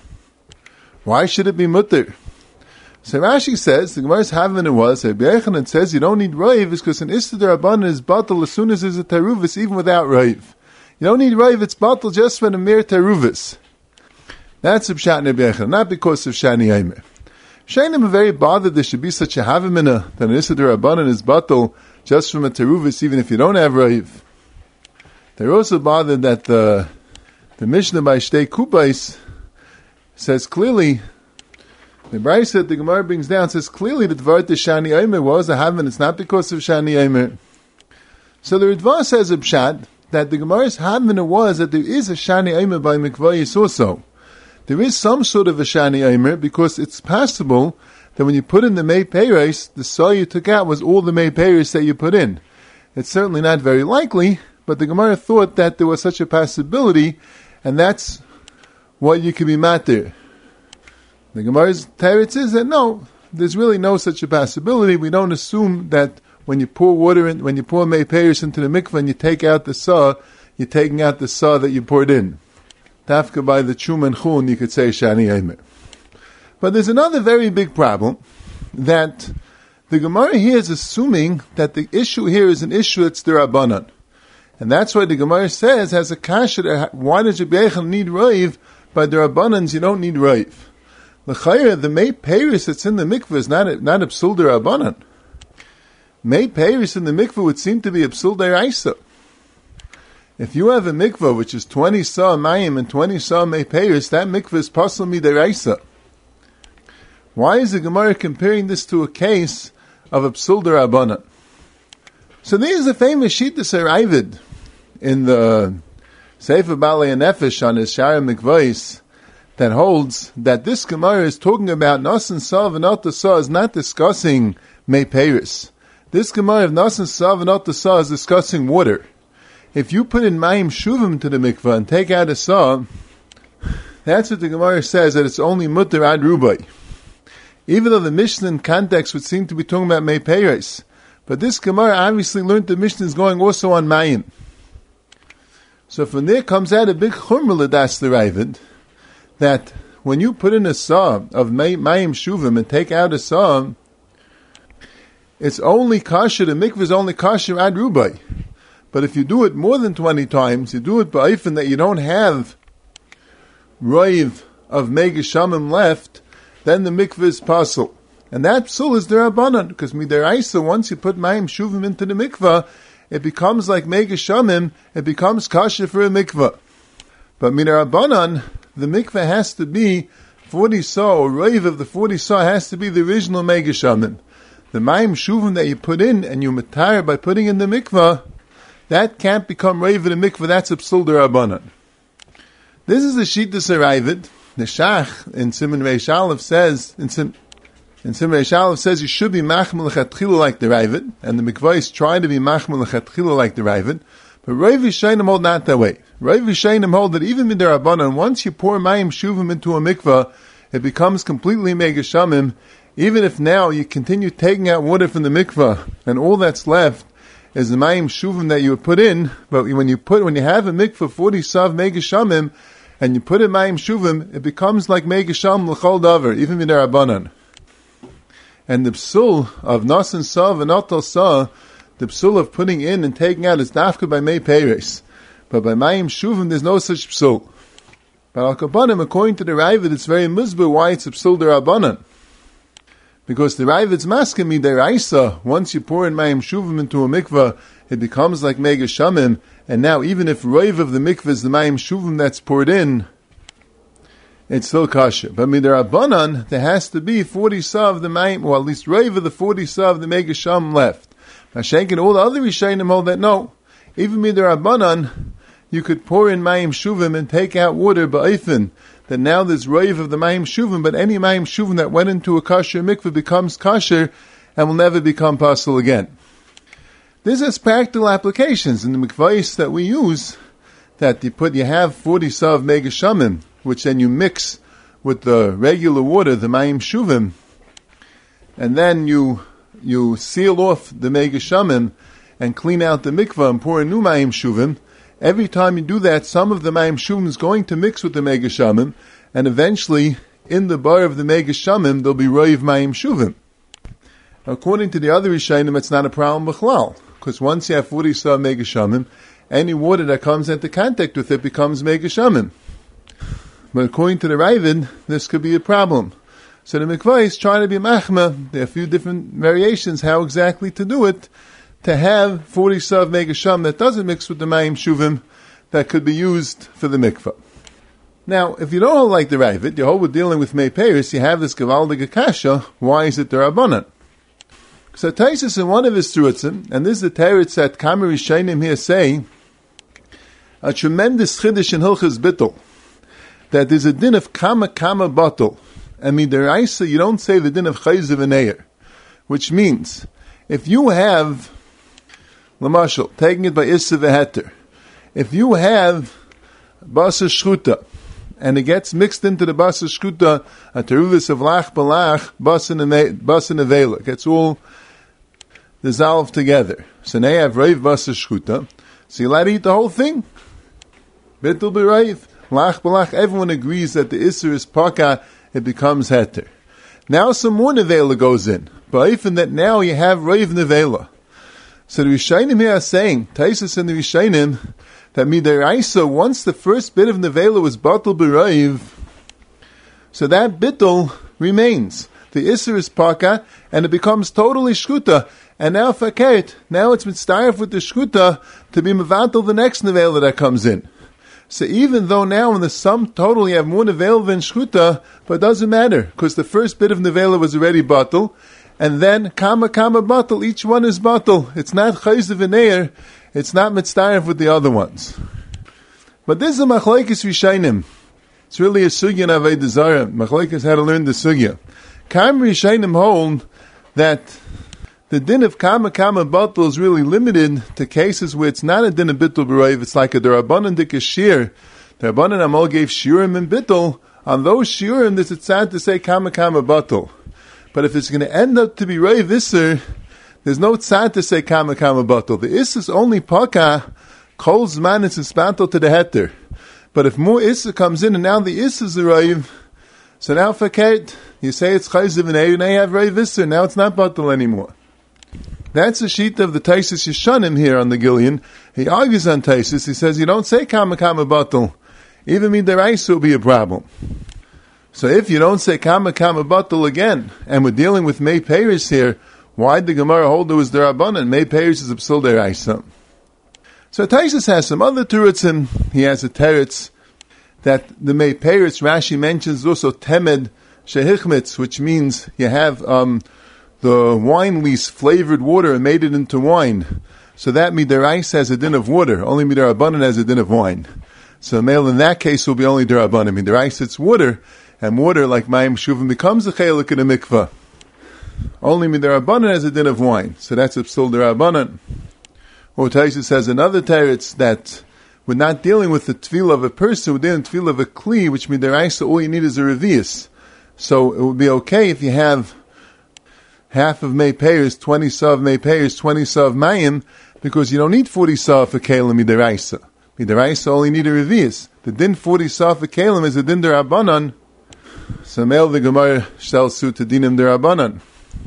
Why should it be mutter? So Rashi says, the Gemara's havamina was, Rabbi Yechanan says you don't need raiv is because an Issa D'Rabbanan is batal as soon as there's a teruvis, even without raiv. You don't need raiv, it's batal just for the mere teruvis. That's Pshat Rabbi Yechanan, not because of Shani Eimer. Shainim are very bothered there should be such a havamina that an Issa D'Rabbanan is batal just from a teruvis, even if you don't have raiv. They're also bothered that the, the Mishnah by Shtei Kubais says clearly, the Brayso that the Gemara brings down says clearly that the Vart Shani Eimer was a Havan. It's not because of Shani Eimer. So the Ritva says a Pshat that the Gemara's Havan was that there is a Shani Eimer by Mikvayis also. There is some sort of a Shani Eimer because it's possible that when you put in the Mei Peres, the saw you took out was all the Mei Peres that you put in. It's certainly not very likely, but the Gemara thought that there was such a possibility, and that's what you can be matir. The Gemara's teretz is that no, there's really no such a possibility. We don't assume that when you pour water in, when you pour mei peiros into the mikveh and you take out the saw, you're taking out the saw that you poured in. Tafka by the chum and chun, you could say shani eimer. But there's another very big problem, that the Gemara here is assuming that the issue here is an issue that's the Rabbanan. And that's why the Gemara says, has a kasha, why does Rabbi Yechon need Raiv? By the Rabbanans, you don't need Raiv. L'chayr, the mei peiros that's in the mikveh is not a, not a psul de Rabbanan. Mei peiros in the mikveh would seem to be a psul deraisa. If you have a mikveh which is twenty sa mayim and twenty sa mei peiros, that mikveh is pasul mi deraisa. Why is the Gemara comparing this to a case of a psul derabanan? So there's a famous shittas Ravid in the Sefer Balei Nefesh on his Shara Mikvos that holds that this Gemara is talking about Nasan Sav and Ata Sa is not discussing mei peiros. This Gemara of Nasan Sav and Ata Sa is discussing water. If you put in Mayim Shuvim to the mikvah and take out a Sa, that's what the Gemara says, that it's only Mutter Ad Rubai. Even though the Mishnah in context would seem to be talking about mei peiros. But this Gemara obviously learned the Mishnah is going also on Mayim. So from there comes out a big chumrah l'das the Ravid, that when you put in a saw of Mayim Shuvim and take out a saw, it's only kasher, the mikveh is only kasher ad rubai. But if you do it more than twenty times, you do it ba'ifin that you don't have roiv of mei geshamim left, then the mikveh is pasul. And that psul is derabanan, because midaraisa, once you put mayim shuvim into the mikveh, it becomes like mei geshamim, it becomes kasher for a mikveh. But midarabanan, the mikveh has to be forty saw, or roiv of the forty saw has to be the original mei geshamim. The mayim shuvim that you put in, and you matar by putting in the mikveh, that can't become roiv of the mikveh, that's a psul derabanan. This is the shittas Ravid. The Shach in Siman Reish Aleph says, in Sim, in Siman Reish Aleph says you should be machmel lechatchila like the Ravid, and the mikvahs try to be machmel lechatchila like the Ravid, but Rav Yishayim hold not that way. Rav Yishayim hold that even midarabanan, once you pour mayim shuvim into a mikvah, it becomes completely mei geshamim, even if now you continue taking out water from the mikvah, and all that's left is the mayim shuvim that you would put in, but when you put, when you have a mikvah forty sav mei geshamim, and you put in mayim shuvim, it becomes like mei gesham l'chol davar, even midarabanan. And the psul of nasan sav and atal sa, the psul of putting in and taking out is dafka by mei peiros. But by mayim shuvim, there's no such psul. But al kabanim, according to the Ravid, it's very muzbah why it's a psul derabanan. Because the Ravid's masking me deraisa, once you pour in mayim shuvim into a mikvah, it becomes like mei geshamim, and now even if roiv of the mikvah is the mayim shuvim that's poured in, it's still kasher. But midarabanan, there has to be forty sav of the mayim, or at least roiv of the forty sav of the mei geshamim left. Mashenk and all the other Rishayim hold that no, even midarabanan, you could pour in mayim shuvim and take out water ba'ifin, that now there's roiv of the mayim shuvim, but any mayim shuvim that went into a kasher mikvah becomes kasher and will never become pasul again. This has practical applications in the mikvahs that we use, that you put, you have forty sav mei geshamim, which then you mix with the regular water, the mayim shuvim, and then you you seal off the mei geshamim and clean out the mikvah and pour a new mayim shuvim. Every time you do that, some of the mayim shuvim is going to mix with the mei geshamim, and eventually, in the bar of the mei geshamim, there'll be roiv mayim shuvim. According to the other Rishayim, it's not a problem b'chlal, because once you have forty sav mei geshamim, any water that comes into contact with it becomes mei geshamim. But according to the Ravid, this could be a problem. So the mikvah is trying to be machma. There are a few different variations how exactly to do it, to have forty sav mei geshamim that doesn't mix with the mayim shuvim that could be used for the mikvah. Now, if you don't hold like the Ravid, you hold with dealing with mei peiros, you have this gevaldige kasha. Why is it derabanan? So Taisus in one of his trutzim, and this is the teretz that Kamei Rishayim here say, a tremendous chiddush in Hilchos Bittul, that there's a din of kama kama batul, and midaraisa you don't say the din of chayzer v'neir, which means if you have Lamashal, taking it by Issa v'heter. If you have Basa Shchuta, and it gets mixed into the Basa Shchuta, a terulis of Lach Balach, Basa Nevela, it gets all dissolved together. So now you have Reiv Basa Shchuta, so you're allowed to eat the whole thing. Bittul B'Reiv, Lach Balach, everyone agrees that the Isser is Paka, it becomes Heter. Now some more Nevela goes in, but even that now you have Reiv Nevela. So the Rishayim here are saying, Taisus and the Rishayim, that Midaraisa, once the first bit of Nevela was Batul B'Reiv, so that Bittul remains. The Isser is Paka, and it becomes totally Shkuta. And now Fakert, now it's Mitzdaref with the Shkuta to be Mevatel the next Nevela that comes in. So even though now in the sum total you have more Nevela than Shkuta, but it doesn't matter, because the first bit of Nevela was already Batul, and then Kama Kama Batul, each one is Batul. It's not Chayz V'Neir, it's not Mitzdaref with the other ones. But this is a Machlekes Rishayim. It's really a Sugya in Avodah Zarah. Machlekes had to learn the Sugya. Kam Rishayim hold that the din of Kama Kama Batul is really limited to cases where it's not a din of Bittul B'Reiv, it's like a Darabanan Dik Shir. The Rabbanan Amal gave Shiurim and Bittul. On those Shiurim, there's a tzad to say Kama Kama Batul. But if it's going to end up to be Reiv Isser, there's no tzad to say Kama Kama Batul. The Isser is only Paka, Kol Zman it's Ispantel to the Heter. But if more Isser comes in and now the Isser is a Reiv, so now Faket, you say it's Chayziv and Eir, now you have Reiv Isser, now it's not Batul anymore. That's the sheet of the Taisus Yeshanim here on the Gillian. He argues on Taisus, he says you don't say Kama Kama Batul. Even Midaraisa will be a problem. So if you don't say Kama Kama Batul again, and we're dealing with Mei Peiris here, why did the Gemara hold it was Darabanan? Mei Peiris is a Psul Deraisa. So Taisus has some other terutzim. He has a teretz that the Mei Peiris, Rashi mentions also Temed Shehichmitz, which means you have um, the wine lees flavored water and made it into wine. So that Midaraisa has a din of water, only Midarabanan has a din of wine. So male in that case will be only Darabanan. Midaraisa it's water, and water, like Mayim Shuvim, becomes a chelik in a mikvah. Only Midarabanan has a din of wine. So that's a psul Darabanan. Or Taisus has another teretz that we're not dealing with the tefillah of a person, we're dealing with the tefillah of a kli, which Midaraisa, all you need is a revius. So it would be okay if you have half of Mei Peiris, twenty saw of Mei Peiris, twenty saw of Mayim, because you don't need forty saw for Kalim Midaraisa. Midaraisa only need a revius. The din forty saw for Kalim is a din Darabanan. So male the Gemara shall suit to dinim Darabanan.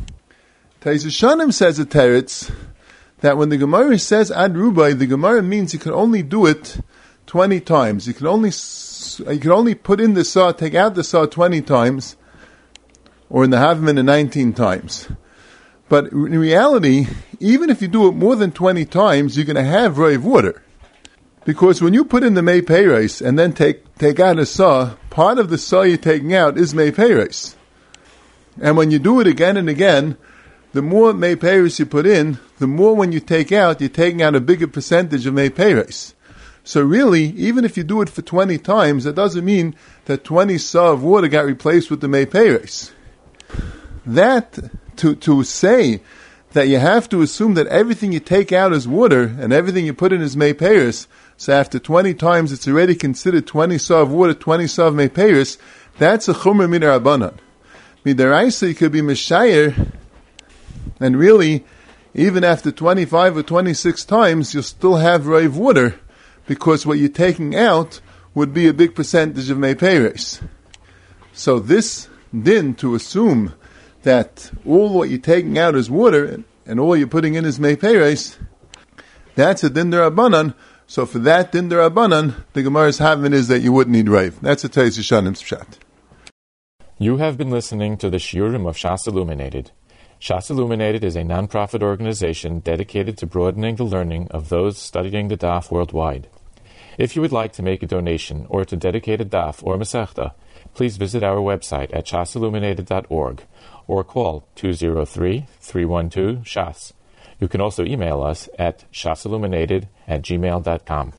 Taisus Shanim says a teretz that when the Gemara says ad rubai, the Gemara means you can only do it twenty times. You can only you can only put in the saw, take out the saw twenty times, or in the Havman nineteen times. But in reality, even if you do it more than twenty times, you're going to have Reiv water. Because when you put in the Mei Peiris and then take, take out a saw, part of the saw you're taking out is Mei Peiris. And when you do it again and again, the more Mei Peiris you put in, the more when you take out, you're taking out a bigger percentage of Mei Peiris. So really, even if you do it for twenty times, that doesn't mean that twenty saw of water got replaced with the Mei Peiris. That, to, to say that you have to assume that everything you take out is water and everything you put in is Mei Peiris, so after twenty times it's already considered twenty saw of water, twenty saw of Mei Peiris, that's a Chumra Midarabanan. Midaraisa you could be Meshayer, and really, even after twenty-five or twenty-six times, you'll still have Reiv water, because what you're taking out would be a big percentage of Mei Peiris. So this din, to assume that all what you're taking out is water, and, and all you're putting in is Mei Peiris, that's a din derabanan. So for that din derabanan, the Gemara's having is that you wouldn't need Reiv. That's a Taisus Shanim's pshat. You have been listening to the Shiurim of Shas Illuminated. Shas Illuminated is a non-profit organization dedicated to broadening the learning of those studying the Daf worldwide. If you would like to make a donation or to dedicate a Daf or Masechta, please visit our website at shas illuminated dot org or call two zero three, three one two, S H A S. You can also email us at shasilluminated at gmail dot com.